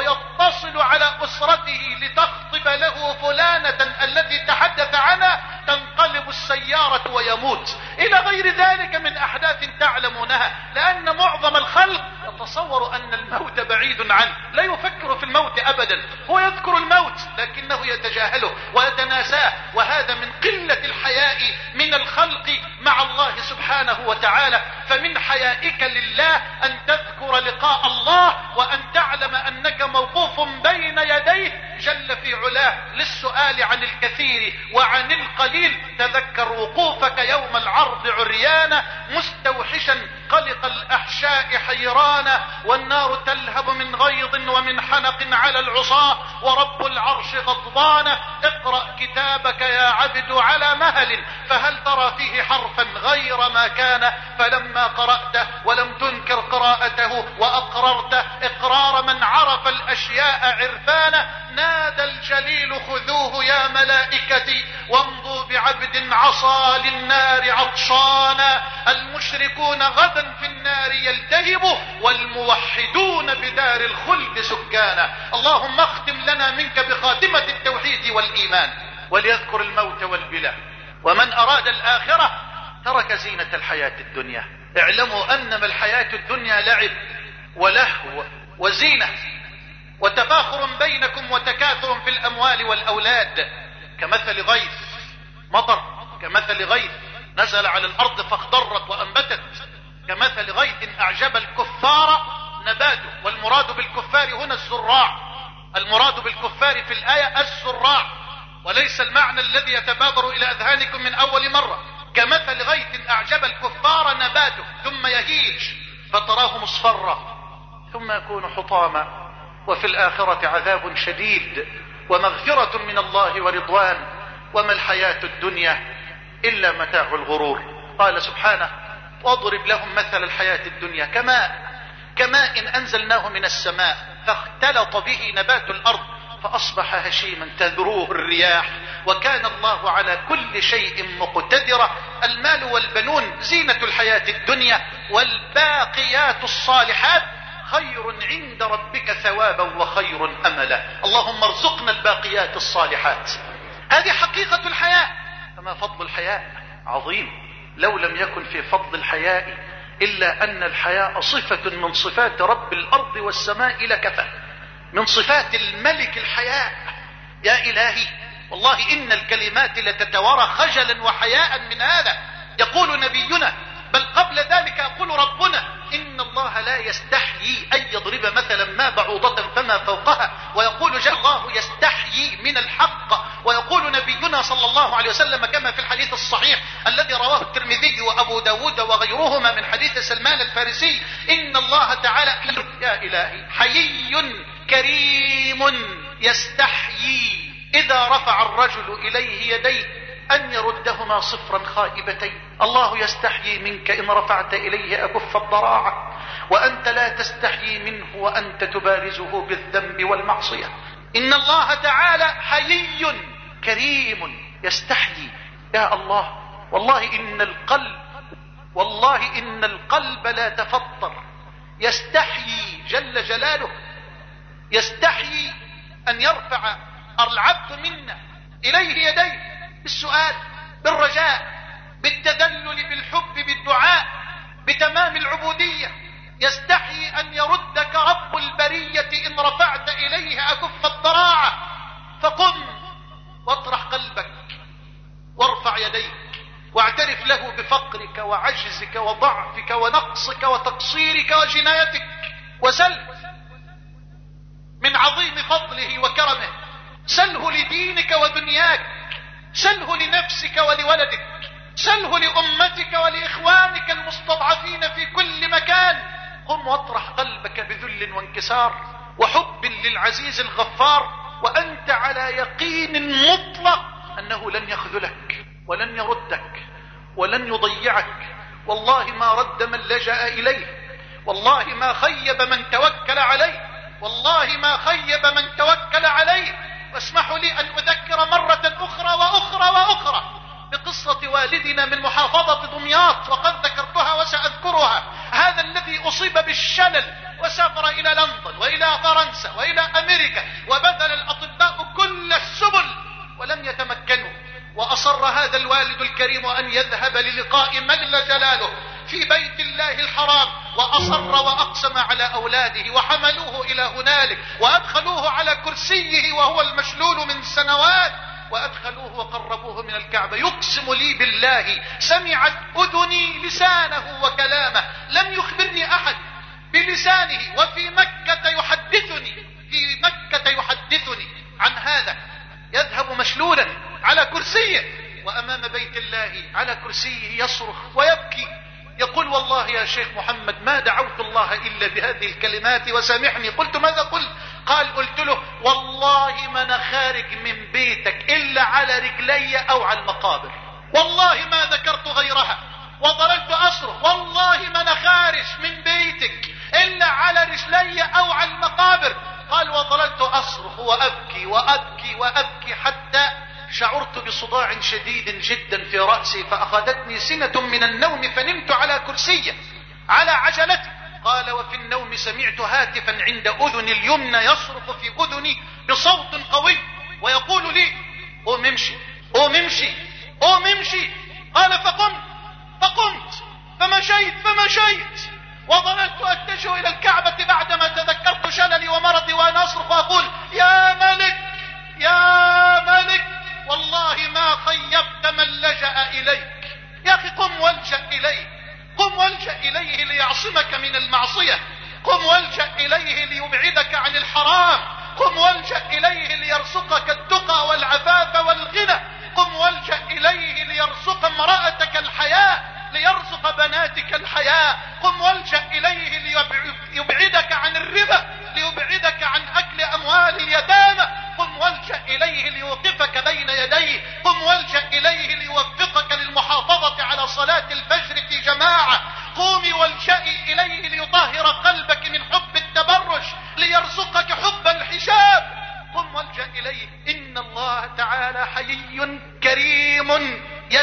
ويتصل على أسرته لتخطب له فلانة التي تحدث عنها، تنقلب السيارة ويموت، إلى غير ذلك من أحداث تعلمونها. لأن معظم الخلق يتصور أن الموت بعيد عنه، لا يفكر في الموت أبدا، هو يذكر الموت لكنه يتجاهله ويتناساه، وهذا من قلة الحياء من الخلق مع الله سبحانه وتعالى. فمن حيائك لله أن تذكر لقاء الله، وأن تعلم أنك موقوف بين يديه جل في علاه للسؤال عن الكثير وعن القليل. تذكر وقوفك يوم العرض عريانا مستوحشا قلق الأحشاء حيرانا، والنار تلهب من غيظ ومن حنق على العصاة، ورب العرش غضبان. اقرأ كتابك يا عبد على مهل، فهل ترى فيه حرفا غير ما كان؟ فلما قرأته ولم تنكر قراءته وأقررت إقرار من عرف الأشياء عرفانا، نادى الجليل خذوه يا ملائكتي وامضوا بعبد عصى للنار عطشانا. المشركون غدا في النار يلتهبوا، والموحدون بدار الخلد سكانا. اللهم اختم لنا منك بخاتمة التوحيد والإيمان، وليذكر الموت والبلى. ومن أراد الآخرة ترك زينة الحياة الدنيا. اعلموا أنما الحياة الدنيا لعب ولهو وزينة وتفاخر بينكم وتكاثر في الأموال والأولاد، كمثل غيث مطر، كمثل غيث نزل على الأرض فاخضرت وأنبتت، كمثل غيث أعجب الكفار نباته. والمراد بالكفار هنا الزراع، المراد بالكفار في الآية الزراع، وليس المعنى الذي يتبادر إلى أذهانكم من أول مرة. كمثل غيث أعجب الكفار نباته ثم يهيج فتراه مصفرا ثم يكون حطاما، وفي الآخرة عذاب شديد ومغفرة من الله ورضوان، وما الحياة الدنيا إلا متاع الغرور. قال سبحانه واضرب لهم مثل الحياة الدنيا كماء كماء أنزلناه من السماء فاختلط به نبات الأرض فأصبح هشيما تذروه الرياح، وكان الله على كل شيء مقتدرا. المال والبنون زينة الحياة الدنيا، والباقيات الصالحات خير عند ربك ثوابا وخير أملا. اللهم ارزقنا الباقيات الصالحات. هذه حقيقة الحياة. فما فضل الحياء عظيم، لو لم يكن في فضل الحياء إلا أن الحياء صفة من صفات رب الأرض والسماء لكفى، من صفات الملك الحياء. يا إلهي والله إن الكلمات لتتوارى خجلا وحياء من هذا. يقول نبينا بل قبل ذلك يقول ربنا إن الله لا يستحيي أن يضرب مثلا ما بعوضة فما فوقها، ويقول جل الله يستحيي من الحق. ويقول نبينا صلى الله عليه وسلم كما في الحديث الصحيح الذي رواه الترمذي وأبو داود وغيرهما من حديث سلمان الفارسي إن الله تعالى يا إلهي حيي كريم يستحيي إذا رفع الرجل إليه يديه أن يردهما صفرا خائبتين. الله يستحيي منك إن رفعت إليه أكف الضراعة، وأنت لا تستحيي منه وأنت تبارزه بالذنب والمعصية. إن الله تعالى حيي كريم يستحيي. يا الله والله إن القلب والله إن القلب لا تفطر، يستحيي جل جلاله، يستحيي أن يرفع العبد منا إليه يديه بالسؤال بالرجاء، بالتذلل، بالحب، بالدعاء، بتمام العبودية. يستحي أن يردك رب البرية إن رفعت إليه أكف الضراعة. فقم واطرح قلبك وارفع يديك واعترف له بفقرك وعجزك وضعفك ونقصك وتقصيرك وجنايتك، وسل من عظيم فضله وكرمه. سله لدينك ودنياك، سله لنفسك ولولدك، سله لأمتك ولإخوانك المستضعفين في كل مكان. قم واطرح قلبك بذل وانكسار وحب للعزيز الغفار، وأنت على يقين مطلق أنه لن يخذلك ولن يردك ولن يضيعك. والله ما رد من لجأ إليه، والله ما خيب من توكل عليه، والله ما خيب من توكل عليه. واسمحوا لي أن أذكر مرة أخرى وأخرى وأخرى بقصة والدنا من محافظة دمياط، وقد ذكرتها وسأذكرها. هذا الذي أصيب بالشلل وسافر إلى لندن وإلى فرنسا وإلى أمريكا، وبذل الأطباء كل السبل ولم يتمكنوا. وأصر هذا الوالد الكريم أن يذهب للقاء من جلاله في بيت الله الحرام، وأصر وأقسم على أولاده وحملوه إلى هنالك وأدخلوه على كرسيه وهو المشلول من سنوات، وأدخلوه وقربوه من الكعبة. يقسم لي بالله سمعت أذني لسانه وكلامه، لم يخبرني أحد بلسانه، وفي مكة يحدثني في مكة يحدثني عن هذا. يذهب مشلولا على كرسيه وأمام بيت الله على كرسيه يصرخ ويبكي، يقول: والله يا شيخ محمد ما دعوت الله إلا بهذه الكلمات وسامحني. قلت: ماذا قلت؟ قال: قلت له: والله ما أنا خارج من بيتك إلا على رجلي أو على المقابر، والله ما ذكرت غيرها. وظللت أصرخ: والله ما أنا خارج من بيتك إلا على رجلي أو على المقابر. قال: وظللت أصرخ وأبكي وأبكي وأبكي حتى شعرت بصداع شديد جدا في رأسي، فأخذتني سنة من النوم فنمت على كرسية على عجلتي. قال: وفي النوم سمعت هاتفا عند أذني اليمنى يصرخ في أذني بصوت قوي ويقول لي: قوم امشي قوم امشي قوم امشي. قال: فقمت فقمت فمشيت فمشيت وظللت أتجه إلى الكعبة بعدما تذكرت شللي ومرضي، وأنا أصرخ وأقول: يا ملك يا ملك، والله ما خيبت من لجأ إليك. يا أخي قم والجأ إليه، قم والجأ إليه ليعصمك من المعصية، قم والجأ إليه ليبعدك عن الحرام، قم والجأ إليه ليرزقك التقى والعفاف والغنى، قم والجأ إليه ليرزق امرأتك الحياة، ليرزق بناتك الحياة، قم والجأ إليه ليبعدك عن الربا، ليبعدك عن أكل أموال اليتامى، قم والجأ إليه ليوقفك بين يديه، قم والجأ إليه ليوفقك للمحافظة على صلاة الفجر في جماعة، قومي والجئي إليه ليطهر قلبك من حب التبرج، ليرزقك حب الحجاب، قم والجأ إليه. إن الله تعالى حيي كريم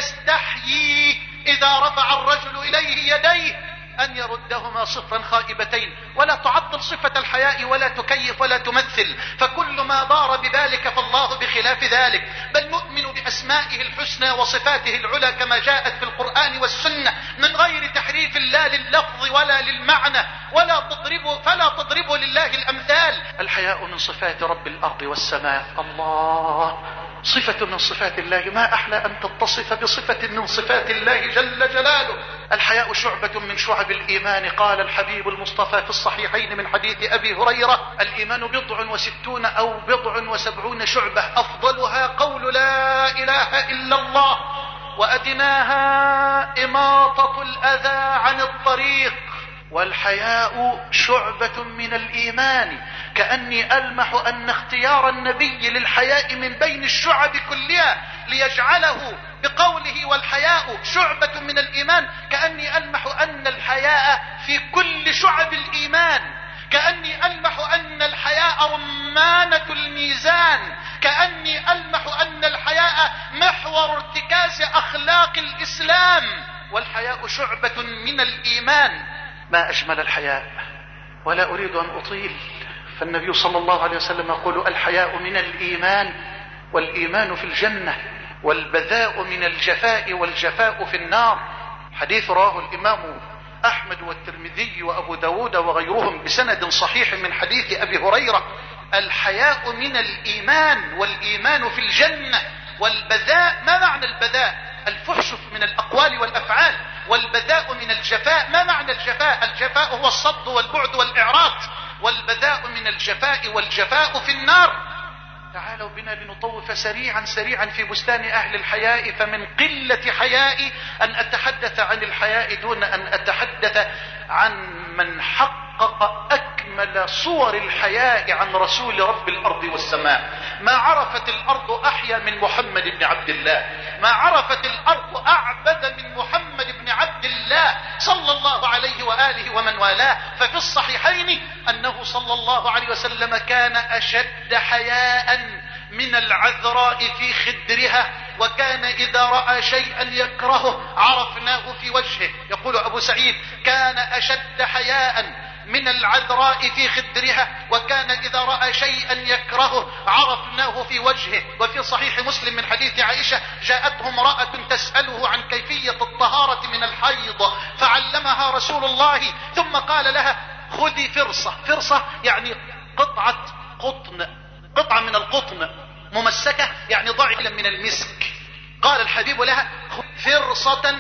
يستحيي إذا رفع الرجل إليه يديه أن يردهما صفرا خائبتين. ولا تعطل صفة الحياء ولا تكيف ولا تمثل، فكل ما دار بذلك فالله بخلاف ذلك، بل نؤمن بأسمائه الحسنى وصفاته العلى كما جاءت في القرآن والسنة من غير تحريف لا لللفظ ولا للمعنى، ولا تضربوا فلا تضربوا لله الأمثال. الحياء من صفات رب الأرض والسماء. الله صفة من صفات الله، ما أحلى أن تتصف بصفة من صفات الله جل جلاله. الحياء شعبة من شعب الإيمان. قال الحبيب المصطفى في الصحيحين من حديث أبي هريرة: الإيمان بضع وستون أو بضع وسبعون شعبة، أفضلها قول لا إله إلا الله، وأدناها إماطة الأذى عن الطريق. والحياء شعبة من الإيمان. كأني ألمح أن اختيار النبي للحياء من بين الشعب كلها ليجعله بقوله والحياء شعبة من الإيمان، كأني ألمح أن الحياء في كل شعب الإيمان، كأني ألمح أن الحياء رمانة الميزان، كأني ألمح أن الحياء محور ارتكاز أخلاق الإسلام. والحياء شعبة من الإيمان. ما أجمل الحياء. ولا أريد أن أطيل، فالنبي صلى الله عليه وسلم يقول: الحياء من الإيمان، والإيمان في الجنة، والبذاء من الجفاء والجفاء في النار. حديث رواه الإمام أحمد والترمذي وأبو داود وغيرهم بسند صحيح من حديث أبي هريرة: الحياء من الإيمان، والإيمان في الجنة. والبذاء، ما معنى البذاء؟ الفحش من الأقوال والأفعال. والبذاء من الجفاء، ما معنى الجفاء؟ الجفاء هو الصد والبعد والإعراض. والبذاء من الجفاء والجفاء في النار. تعالوا بنا لنطوف سريعا سريعا في بستان أهل الحياء، فمن قلة حيائي أن أتحدث عن الحياء دون أن أتحدث عن من حقق أكمل صور الحياء عن رسول رب الأرض والسماء. ما عرفت الأرض أحيا من محمد بن عبد الله، ما عرفت الأرض أعبد من محمد بن عبد الله صلى الله عليه وآله ومن والاه. ففي الصحيحين أنه صلى الله عليه وسلم كان أشد حياء من العذراء في خدرها، وكان إذا رأى شيئا يكرهه عرفناه في وجهه. يقول أبو سعيد: كان أشد حياء من العذراء في خدرها، وكان إذا رأى شيئا يكرهه عرفناه في وجهه. وفي صحيح مسلم من حديث عائشة: جاءته امرأة تسأله عن كيفية الطهارة من الحيض فعلمها رسول الله، ثم قال لها: خذي فرصة. فرصة يعني قطعة قطن، قطعة من القطن ممسكة، يعني ضعيلا من المسك. قال الحبيب لها: فرصة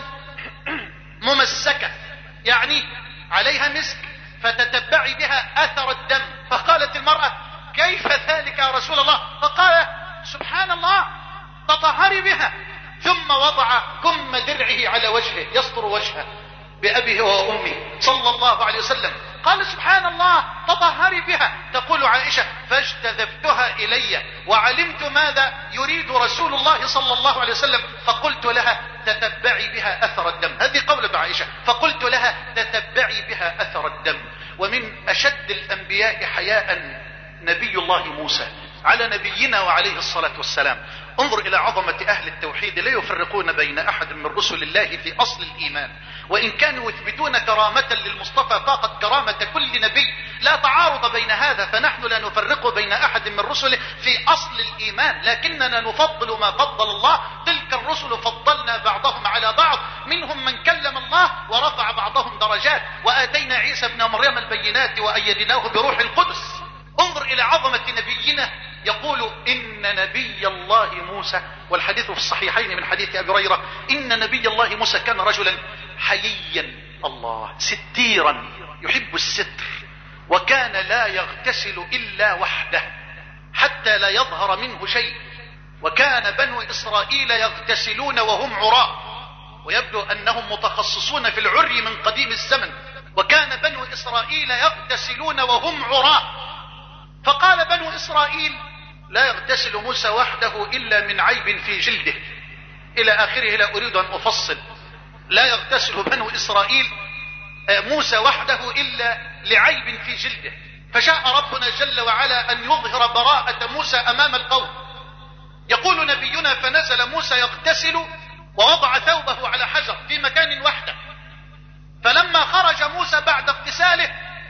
ممسكة يعني عليها مسك، فتتبعي بها أثر الدم. فقالت المرأة: كيف ذلك يا رسول الله؟ فقال: سبحان الله، تطهري بها. ثم وضع كم درعه على وجهه يستر وجهه بأبيه وأمه صلى الله عليه وسلم. قال: سبحان الله، تطهري بها. تقول عائشة: فاجتذبتها إلي وعلمت ماذا يريد رسول الله صلى الله عليه وسلم، فقلت لها: تتبعي بها أثر الدم. هذه قولة عائشة. فقلت لها: تتبعي بها أثر الدم. ومن أشد الأنبياء حياء نبي الله موسى على نبينا وعليه الصلاة والسلام. انظر إلى عظمة أهل التوحيد، لا يفرقون بين أحد من رسل الله في أصل الإيمان، وإن كانوا يثبتون كرامة للمصطفى فاقت كرامة كل نبي. لا تعارض بين هذا، فنحن لا نفرق بين أحد من رسله في أصل الإيمان، لكننا نفضل ما فضل الله. تلك الرسل فضلنا بعضهم على بعض، منهم من كلم الله ورفع بعضهم درجات، وآتينا عيسى ابن مريم البينات وأيدناه بروح القدس. انظر إلى عظمة نبينا. يقول: إن نبي الله موسى، والحديث في الصحيحين من حديث أبي هريرة: إن نبي الله موسى كان رجلا حييا، الله، ستيرا، يحب الستر، وكان لا يغتسل إلا وحده حتى لا يظهر منه شيء. وكان بنو إسرائيل يغتسلون وهم عراة، ويبدو أنهم متخصصون في العري من قديم الزمن. وكان بنو إسرائيل يغتسلون وهم عراة. فقال بنو إسرائيل: لا يغتسل موسى وحده إلا من عيب في جلده، إلى آخره، لا أريد أن أفصل. لا يغتسل بنو إسرائيل موسى وحده إلا لعيب في جلده. فشاء ربنا جل وعلا أن يظهر براءة موسى أمام القوم. يقول نبينا: فنزل موسى يغتسل ووضع ثوبه على حجر في مكان وحده. فلما خرج موسى بعد اغتساله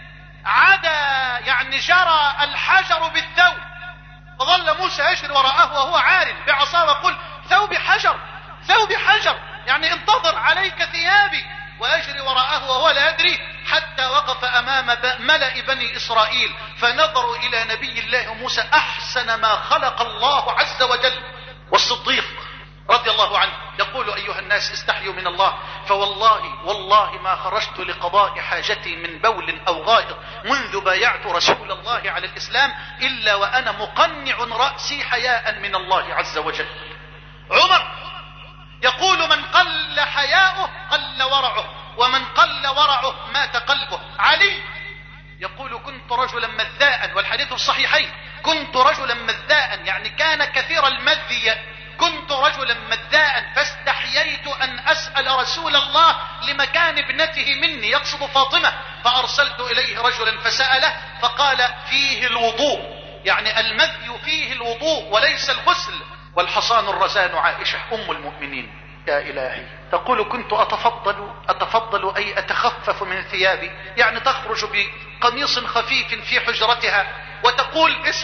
عدا يعني جرى الحجر بالثوب، فظل موسى يجري وراءه وهو عار بعصاه ويقول: ثوبي حجر، ثوبي حجر، يعني انتظر عليك ثيابي، ويجري وراءه وهو لا يدري، حتى وقف أمام ملأ بني إسرائيل فنظروا إلى نبي الله موسى أحسن ما خلق الله عز وجل. والصديق رضي الله عنه يقول: أيها الناس استحيوا من الله، فوالله والله ما خرجت لقضاء حاجتي من بول أو غائط منذ بايعت رسول الله على الإسلام إلا وأنا مقنع رأسي حياء من الله عز وجل. عمر يقول: من قل حياؤه قل ورعه، ومن قل ورعه مات قلبه. علي يقول: كنت رجلا مذاء، والحديث في الصحيحين: كنت رجلا مذاء، يعني كان كثير المذي. كنت رجلا مذاء فاستحييت أن أسأل رسول الله لمكان ابنته مني، يقصد فاطمة، فأرسلت إليه رجلا فسأله فقال: فيه الوضوء، يعني المذي فيه الوضوء وليس الغسل. والحصان الرزان عائشة أم المؤمنين يا إلهي تقول: كنت أتفضل أتفضل أي أتخفف من ثيابي، يعني تخرج بقميص خفيف في حجرتها وتقول: اسمع،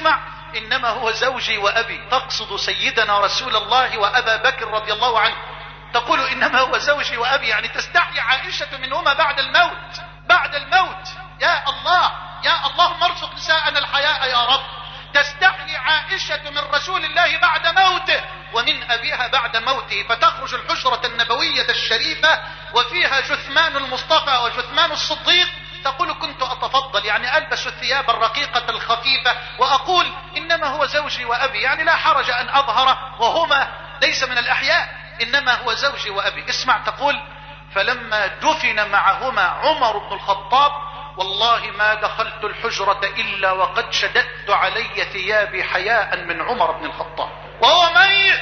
إنما هو زوجي وأبي، تقصد سيدنا رسول الله وأبا بكر رضي الله عنه، تقول إنما هو زوجي وأبي، يعني تستحي عائشة منهما بعد الموت. بعد الموت يا الله، يا اللهم ارزق نساءنا الحياء يا رب. تستحي عائشة من رسول الله بعد موته ومن أبيها بعد موته، فتخرج الحجرة النبوية الشريفة وفيها جثمان المصطفى وجثمان الصديق، تقول كنت أتفضل يعني ألبس الثياب الرقيقة الخفيفة وأقول إنما هو زوجي وأبي، يعني لا حرج أن أظهر وهما ليس من الأحياء، إنما هو زوجي وأبي. اسمع، تقول فلما دفن معهما عمر بن الخطاب والله ما دخلت الحجرة إلا وقد شددت علي ثيابي حياء من عمر بن الخطاب وهو ميت،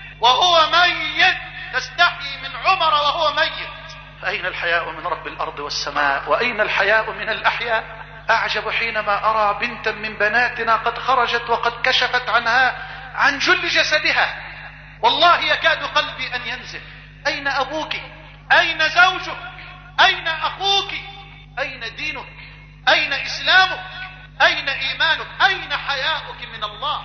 وهو ميت، تستحيي من عمر وهو ميت. فأين الحياء من رب الأرض والسماء، وأين الحياء من الأحياء؟ أعجب حينما أرى بنتا من بناتنا قد خرجت وقد كشفت عنها عن جل جسدها، والله يكاد قلبي أن ينزف. أين أبوك؟ أين زوجك؟ أين أخوك؟ أين دينك؟ أين إسلامك؟ أين إيمانك؟ أين حياؤك من الله؟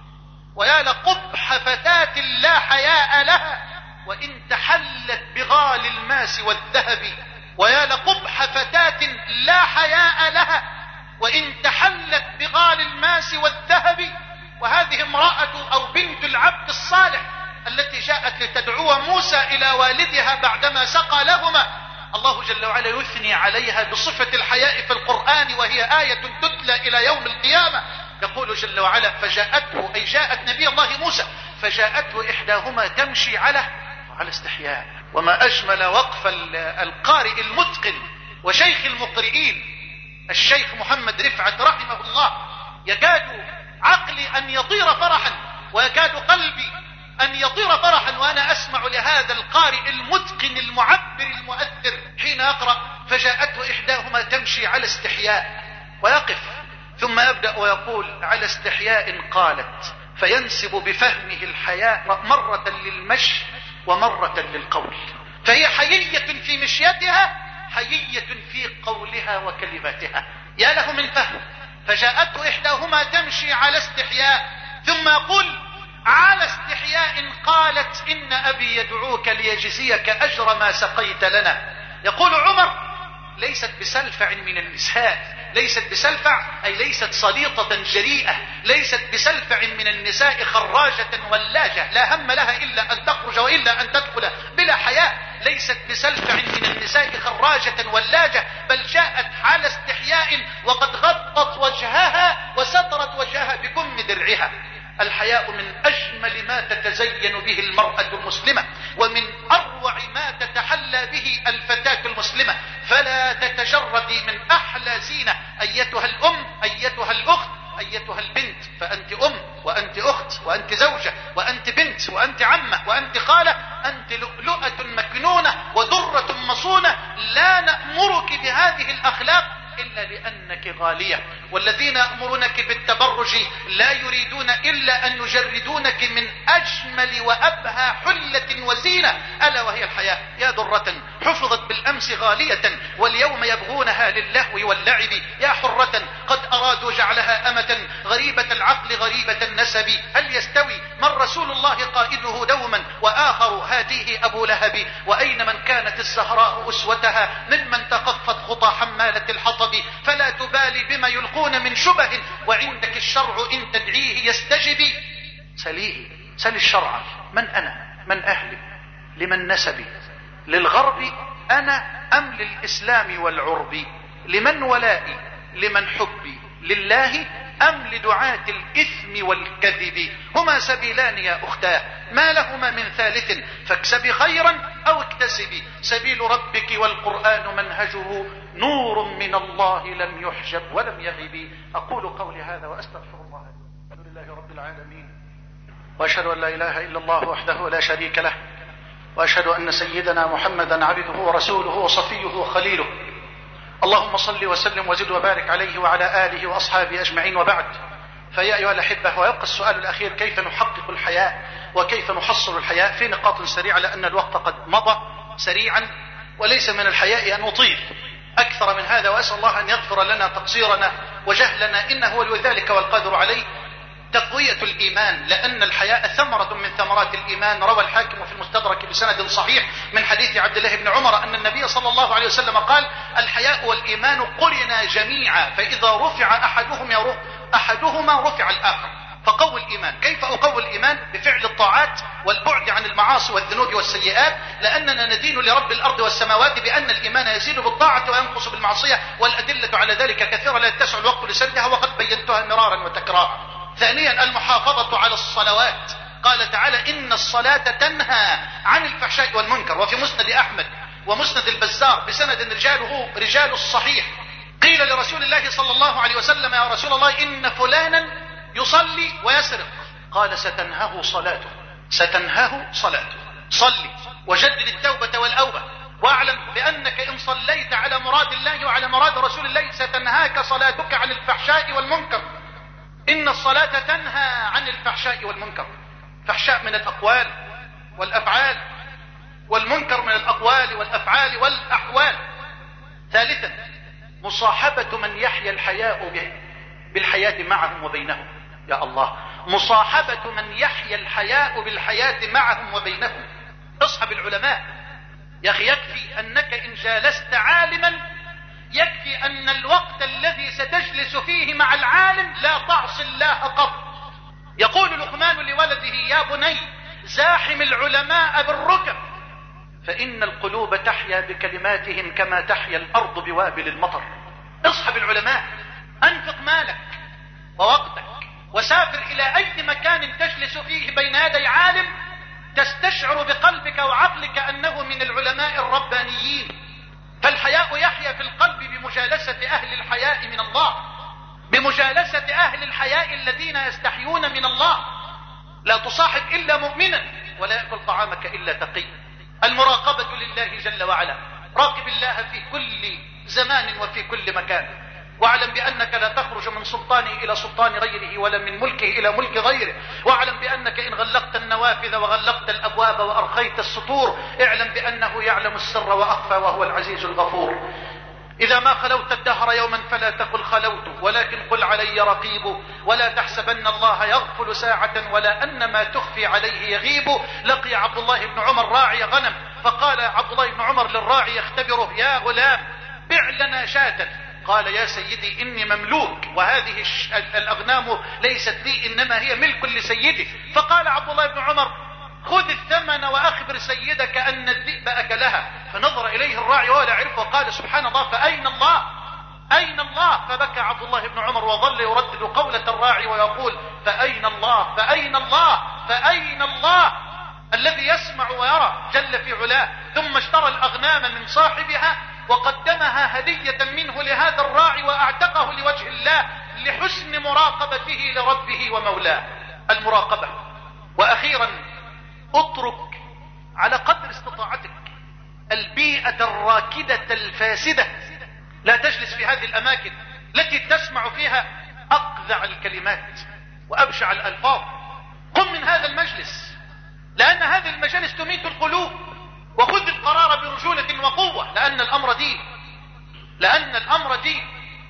ويا لقبح فتاة لا حياء لها وإن تحلت بغال الماس والذهب، ويا لقبح فتاة لا حياء لها وإن تحلت بغال الماس والذهب. وهذه امرأة أو بنت العبد الصالح التي جاءت لتدعو موسى إلى والدها بعدما سقى لهما. الله جل وعلا يثني عليها بصفة الحياء في القرآن، وهي آية تتلى إلى يوم القيامة. يقول جل وعلا فجاءته، أي جاءت نبي الله موسى، فجاءته إحداهما تمشي على على استحياء. وما أجمل وقف القارئ المتقن وشيخ المقرئين الشيخ محمد رفعت رحمه الله. يكاد عقلي أن يطير فرحا ويكاد قلبي أن يطير فرحا وأنا أسمع لهذا القارئ المتقن المعبر المؤثر حين يقرأ فجاءته إحداهما تمشي على استحياء، ويقف ثم يبدأ ويقول على استحياء قالت، فينسب بفهمه الحياء مرة للمشي ومرة للقول، فهي حيية في مشيتها حيية في قولها وكلماتها. يا له من فهم. فجاءته إحداهما تمشي على استحياء ثم يقول على استحياء قالت إن أبي يدعوك ليجزيك أجر ما سقيت لنا. يقول عمر ليست بسلفع من النساء، ليست بسلفع أي ليست صليطة جريئة، ليست بسلفع من النساء خراجة ولاجة لا هم لها إلا أن تخرج وإلا أن تدخل بلا حياء، ليست بسلفع من النساء خراجة ولاجة، بل جاءت على استحياء وقد غطت وجهها وسترت وجهها بكم درعها. الحياء من أجمل ما تتزين به المرأة المسلمة ومن أروع ما تتحلى به الفتاة المسلمة، فلا تتجردي من أحلى زينة أيتها الأم أيتها الأخت أيتها البنت، فأنت أم وأنت أخت وأنت زوجة وأنت بنت وأنت عمة وأنت خالة، أنت لؤلؤة مكنونة ودرة مصونة. لا نأمرك بهذه الأخلاق إلا لأنك غالية، والذين يأمرونك بالتبرج لا يريدون إلا أن يجردونك من أجمل وأبهى حلة وزينة ألا وهي الحياة. يا درة حفظت بالأمس غالية واليوم يبغونها للهو واللعب، يا حرة قد أرادوا جعلها أمة غريبة العقل غريبة النسب. هل يستوي من رسول الله قائده دوما وآخر هاديه أبو لهب؟ وأين من كانت الزهراء أسوتها ممن تخفت خطى حمالة الحطب؟ فلا تبالي بما يلقون من شبه وعندك الشرع إن تدعيه يستجب. سليه، سل الشرع من أنا، من أهلي، لمن نسبي، للغرب أنا أم للإسلام والعرب، لمن ولائي، لمن حبي، لله أم لدعاة الإثم والكذب. هما سبيلان يا أختاه ما لهما من ثالث، فاكسبي خيرا أو اكتسبي، سبيل ربك والقرآن منهجه نور من الله لم يحجب ولم يغب. أقول قولي هذا وأستغفر الله. الحمد لله رب العالمين، وأشهد أن لا إله إلا الله وحده لا شريك له، وأشهد أن سيدنا محمدا عبده ورسوله وصفيه وخليله. اللهم صل وسلم وزد وبارك عليه وعلى آله وأصحابه أجمعين، وبعد. فيا أيها الأحبة، ويبقى السؤال الأخير كيف نحقق الحياء وكيف نحصل الحياء في نقاط سريعة لأن الوقت قد مضى سريعا، وليس من الحياء أن نطيل أكثر من هذا، وأسأل الله أن يغفر لنا تقصيرنا وجهلنا إنه ولي ذلك والقادر عليه. أهمية الإيمان، لأن الحياء ثمرة من ثمرات الإيمان. روى الحاكم في المستدرك بسند صحيح من حديث عبد الله بن عمر أن النبي صلى الله عليه وسلم قال: الحياء والإيمان قرنا جميعا، فإذا رفع أحدهما أحدهما رفع الآخر. فقوي الإيمان. كيف أقوي الإيمان؟ بفعل الطاعات والبعد عن المعاصي والذنوب والسيئات، لأننا ندين لرب الأرض والسماوات بأن الإيمان يزيد بالطاعة وينقص بالمعصية، والأدلة على ذلك كثيرة لا يتسع الوقت لسردها وقد بينتها مرارا وتكرارا. ثانيا المحافظة على الصلوات. قال تعالى: إن الصلاة تنهى عن الفحشاء والمنكر. وفي مسند أحمد ومسند البزار بسند رجاله رجال الصحيح قيل لرسول الله صلى الله عليه وسلم: يا رسول الله، إن فلانا يصلي ويسرق. قال: ستنهه صلاته، ستنهه صلاته. صلي وجدد التوبة والأوبة، واعلم بأنك إن صليت على مراد الله وعلى مراد رسول الله ستنهاك صلاتك عن الفحشاء والمنكر. إن الصلاة تنهى عن الفحشاء والمنكر. فحشاء من الأقوال والأفعال، والمنكر من الأقوال والأفعال والأحوال. ثالثا مصاحبة من يحيا الحياء به بالحياة معهم وبينهم. يا الله، مصاحبة من يحيا الحياء بالحياة معهم وبينهم. اصحب العلماء. يا أخي، يكفي أنك إن جالست عالما، يكفي أن الوقت الذي ستجلس فيه مع العالم لا تعصي الله قط. يقول لقمان لولده: يا بني، زاحم العلماء بالركب، فإن القلوب تحيا بكلماتهم كما تحيا الأرض بوابل المطر. اصحب العلماء. أنفق مالك ووقتك وسافر إلى أي مكان تجلس فيه بين يدي عالم تستشعر بقلبك وعقلك أنه من العلماء الربانيين. فالحياء يحيا في القلب بمجالسة أهل الحياء من الله، بمجالسة أهل الحياء الذين يستحيون من الله. لا تصاحب إلا مؤمنا، ولا يأكل طعامك إلا تقي. المراقبة لله جل وعلا. راقب الله في كل زمان وفي كل مكان، واعلم بأنك لا تخرج من سلطانه إلى سلطان غيره، ولا من ملكه إلى ملك غيره. واعلم بأنك إن غلقت النوافذ وغلقت الأبواب وأرخيت السطور، اعلم بأنه يعلم السر وأخفى، وهو العزيز الغفور. إذا ما خلوت الدهر يوما فلا تقل خلوت، ولكن قل علي رقيب. ولا تحسبن الله يغفل ساعة، ولا أن ما تخفي عليه يغيب. لقي عبد الله بن عمر راعي غنم، فقال عبد الله بن عمر للراعي يختبره: يا غلام، بع لنا شاة. قال: يا سيدي، إني مملوك، وهذه الأغنام ليست لي، إنما هي ملك لسيدي. فقال عبد الله بن عمر: خذ الثمن وأخبر سيدك أن الذئب أكلها. فنظر إليه الراعي ولا يعرفه، وقال: سبحان الله، فأين الله؟ أين الله؟ فبكى عبد الله بن عمر وظل يردد قولة الراعي ويقول: فأين الله؟ فأين الله؟ فأين الله الذي يسمع ويرى جل في علاه؟ ثم اشترى الأغنام من صاحبها وقدمها هدية منه لهذا الراعي، وأعتقه لوجه الله لحسن مراقبته لربه ومولاه. المراقبة. وأخيرا اترك على قدر استطاعتك البيئة الراكدة الفاسدة. لا تجلس في هذه الأماكن التي تسمع فيها أقذع الكلمات وأبشع الألفاظ. قم من هذا المجلس، لأن هذه المجالس تميت القلوب. وخذ القرار برجولة وقوة، لأن الأمر دين، لأن الأمر دين.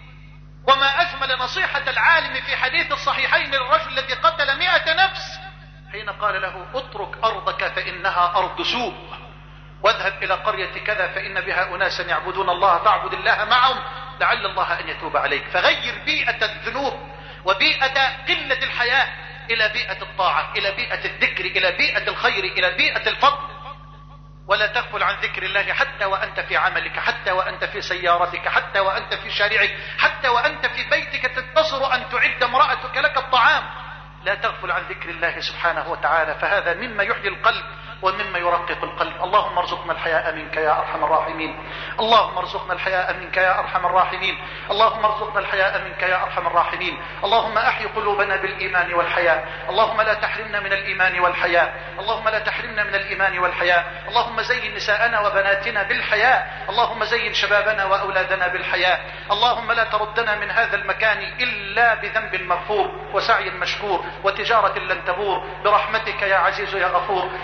وما أجمل نصيحة العالم في حديث الصحيحين للرجل الذي قتل مئة نفس، حين قال له: اترك أرضك فإنها أرض سوء، واذهب إلى قرية كذا فإن بها أناسا يعبدون الله، تعبد الله معهم لعل الله أن يتوب عليك. فغير بيئة الذنوب وبيئة قلة الحياة إلى بيئة الطاعة، إلى بيئة الذكر، إلى بيئة الخير، إلى بيئة الفضل. ولا تغفل عن ذكر الله حتى وأنت في عملك، حتى وأنت في سيارتك، حتى وأنت في شارعك، حتى وأنت في بيتك تنتصر أن تعد امرأتك لك الطعام. لا تغفل عن ذكر الله سبحانه وتعالى، فهذا مما يحيي القلب ومما يرقق القلب. اللهم ارزقنا الحياء منك يا أرحم الراحمين. اللهم ارزقنا الحياء منك يا أرحم الراحمين. اللهم ارزقنا الحياء منك يا أرحم الراحمين. اللهم أحي قلوبنا بالإيمان والحياء. اللهم لا تحرمنا من الإيمان والحياء. اللهم لا تحرمنا من الإيمان والحياء. اللهم زين نساءنا وبناتنا بالحياء. اللهم زين شبابنا وأولادنا بالحياء. اللهم لا تردنا من هذا المكان إلا بذنب مغفور وسعي مشكور وتجارة لن تبور، برحمتك يا عزيز يا غفور. اللهم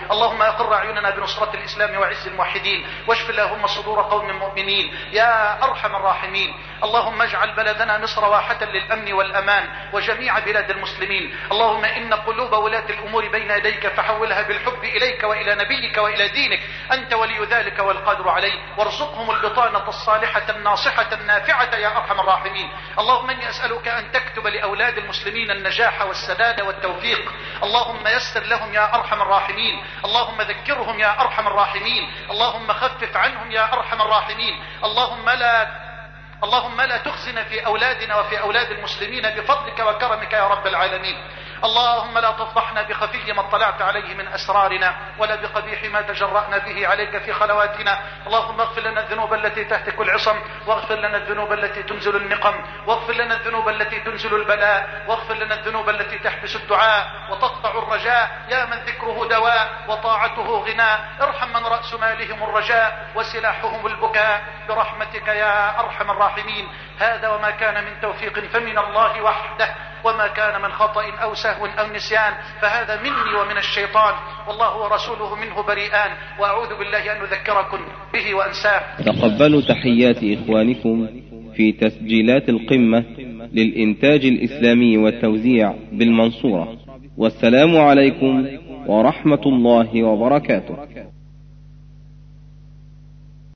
اللهم أقر أعيننا بنصرة الإسلام وعز الموحدين، واشف اللهم صدور قوم مؤمنين يا أرحم الراحمين. اللهم اجعل بلدنا مصر واحة للأمن والأمان وجميع بلاد المسلمين. اللهم إن قلوب ولاة الأمور بين يديك فحولها بالحب إليك وإلى نبيك وإلى دينك، أنت ولي ذلك والقادر عليه، وارزقهم البطانة الصالحة الناصحة النافعة يا أرحم الراحمين. اللهم إني أسألك أن تكتب لأولاد المسلمين النجاح والسداد والتوفيق. اللهم يسر لهم يا أرحم الراحمين. اللهم ذكرهم يا أرحم الراحمين. اللهم خفف عنهم يا أرحم الراحمين. اللهم لا اللهم لا تخزنا في أولادنا وفي أولاد المسلمين بفضلك وكرمك يا رب العالمين. اللهم لا تفضحنا بخفي ما اطلعت عليه من أسرارنا، ولا بقبيح ما تجرأنا به عليك في خلواتنا. اللهم اغفر لنا الذنوب التي تهتك العصم، واغفر لنا الذنوب التي تنزل النقم، واغفر لنا الذنوب التي تنزل البلاء، واغفر لنا الذنوب التي تحبس الدعاء وتقطع الرجاء، يا من ذكره دواء وطاعته غناء. ارحم من رأس مالهم الرجاء وسلاحهم البكاء برحمتك يا أرحم الراحمين. هذا وما كان من توفيق فمن الله وحده، وما كان من خطأ أو سهو أو نسيان فهذا مني ومن الشيطان، والله ورسوله منه بريئان، وأعوذ بالله أن أذكركم به وأنساه. تقبلوا تحيات إخوانكم في تسجيلات القمة للإنتاج الإسلامي والتوزيع بالمنصورة، والسلام عليكم ورحمة الله وبركاته.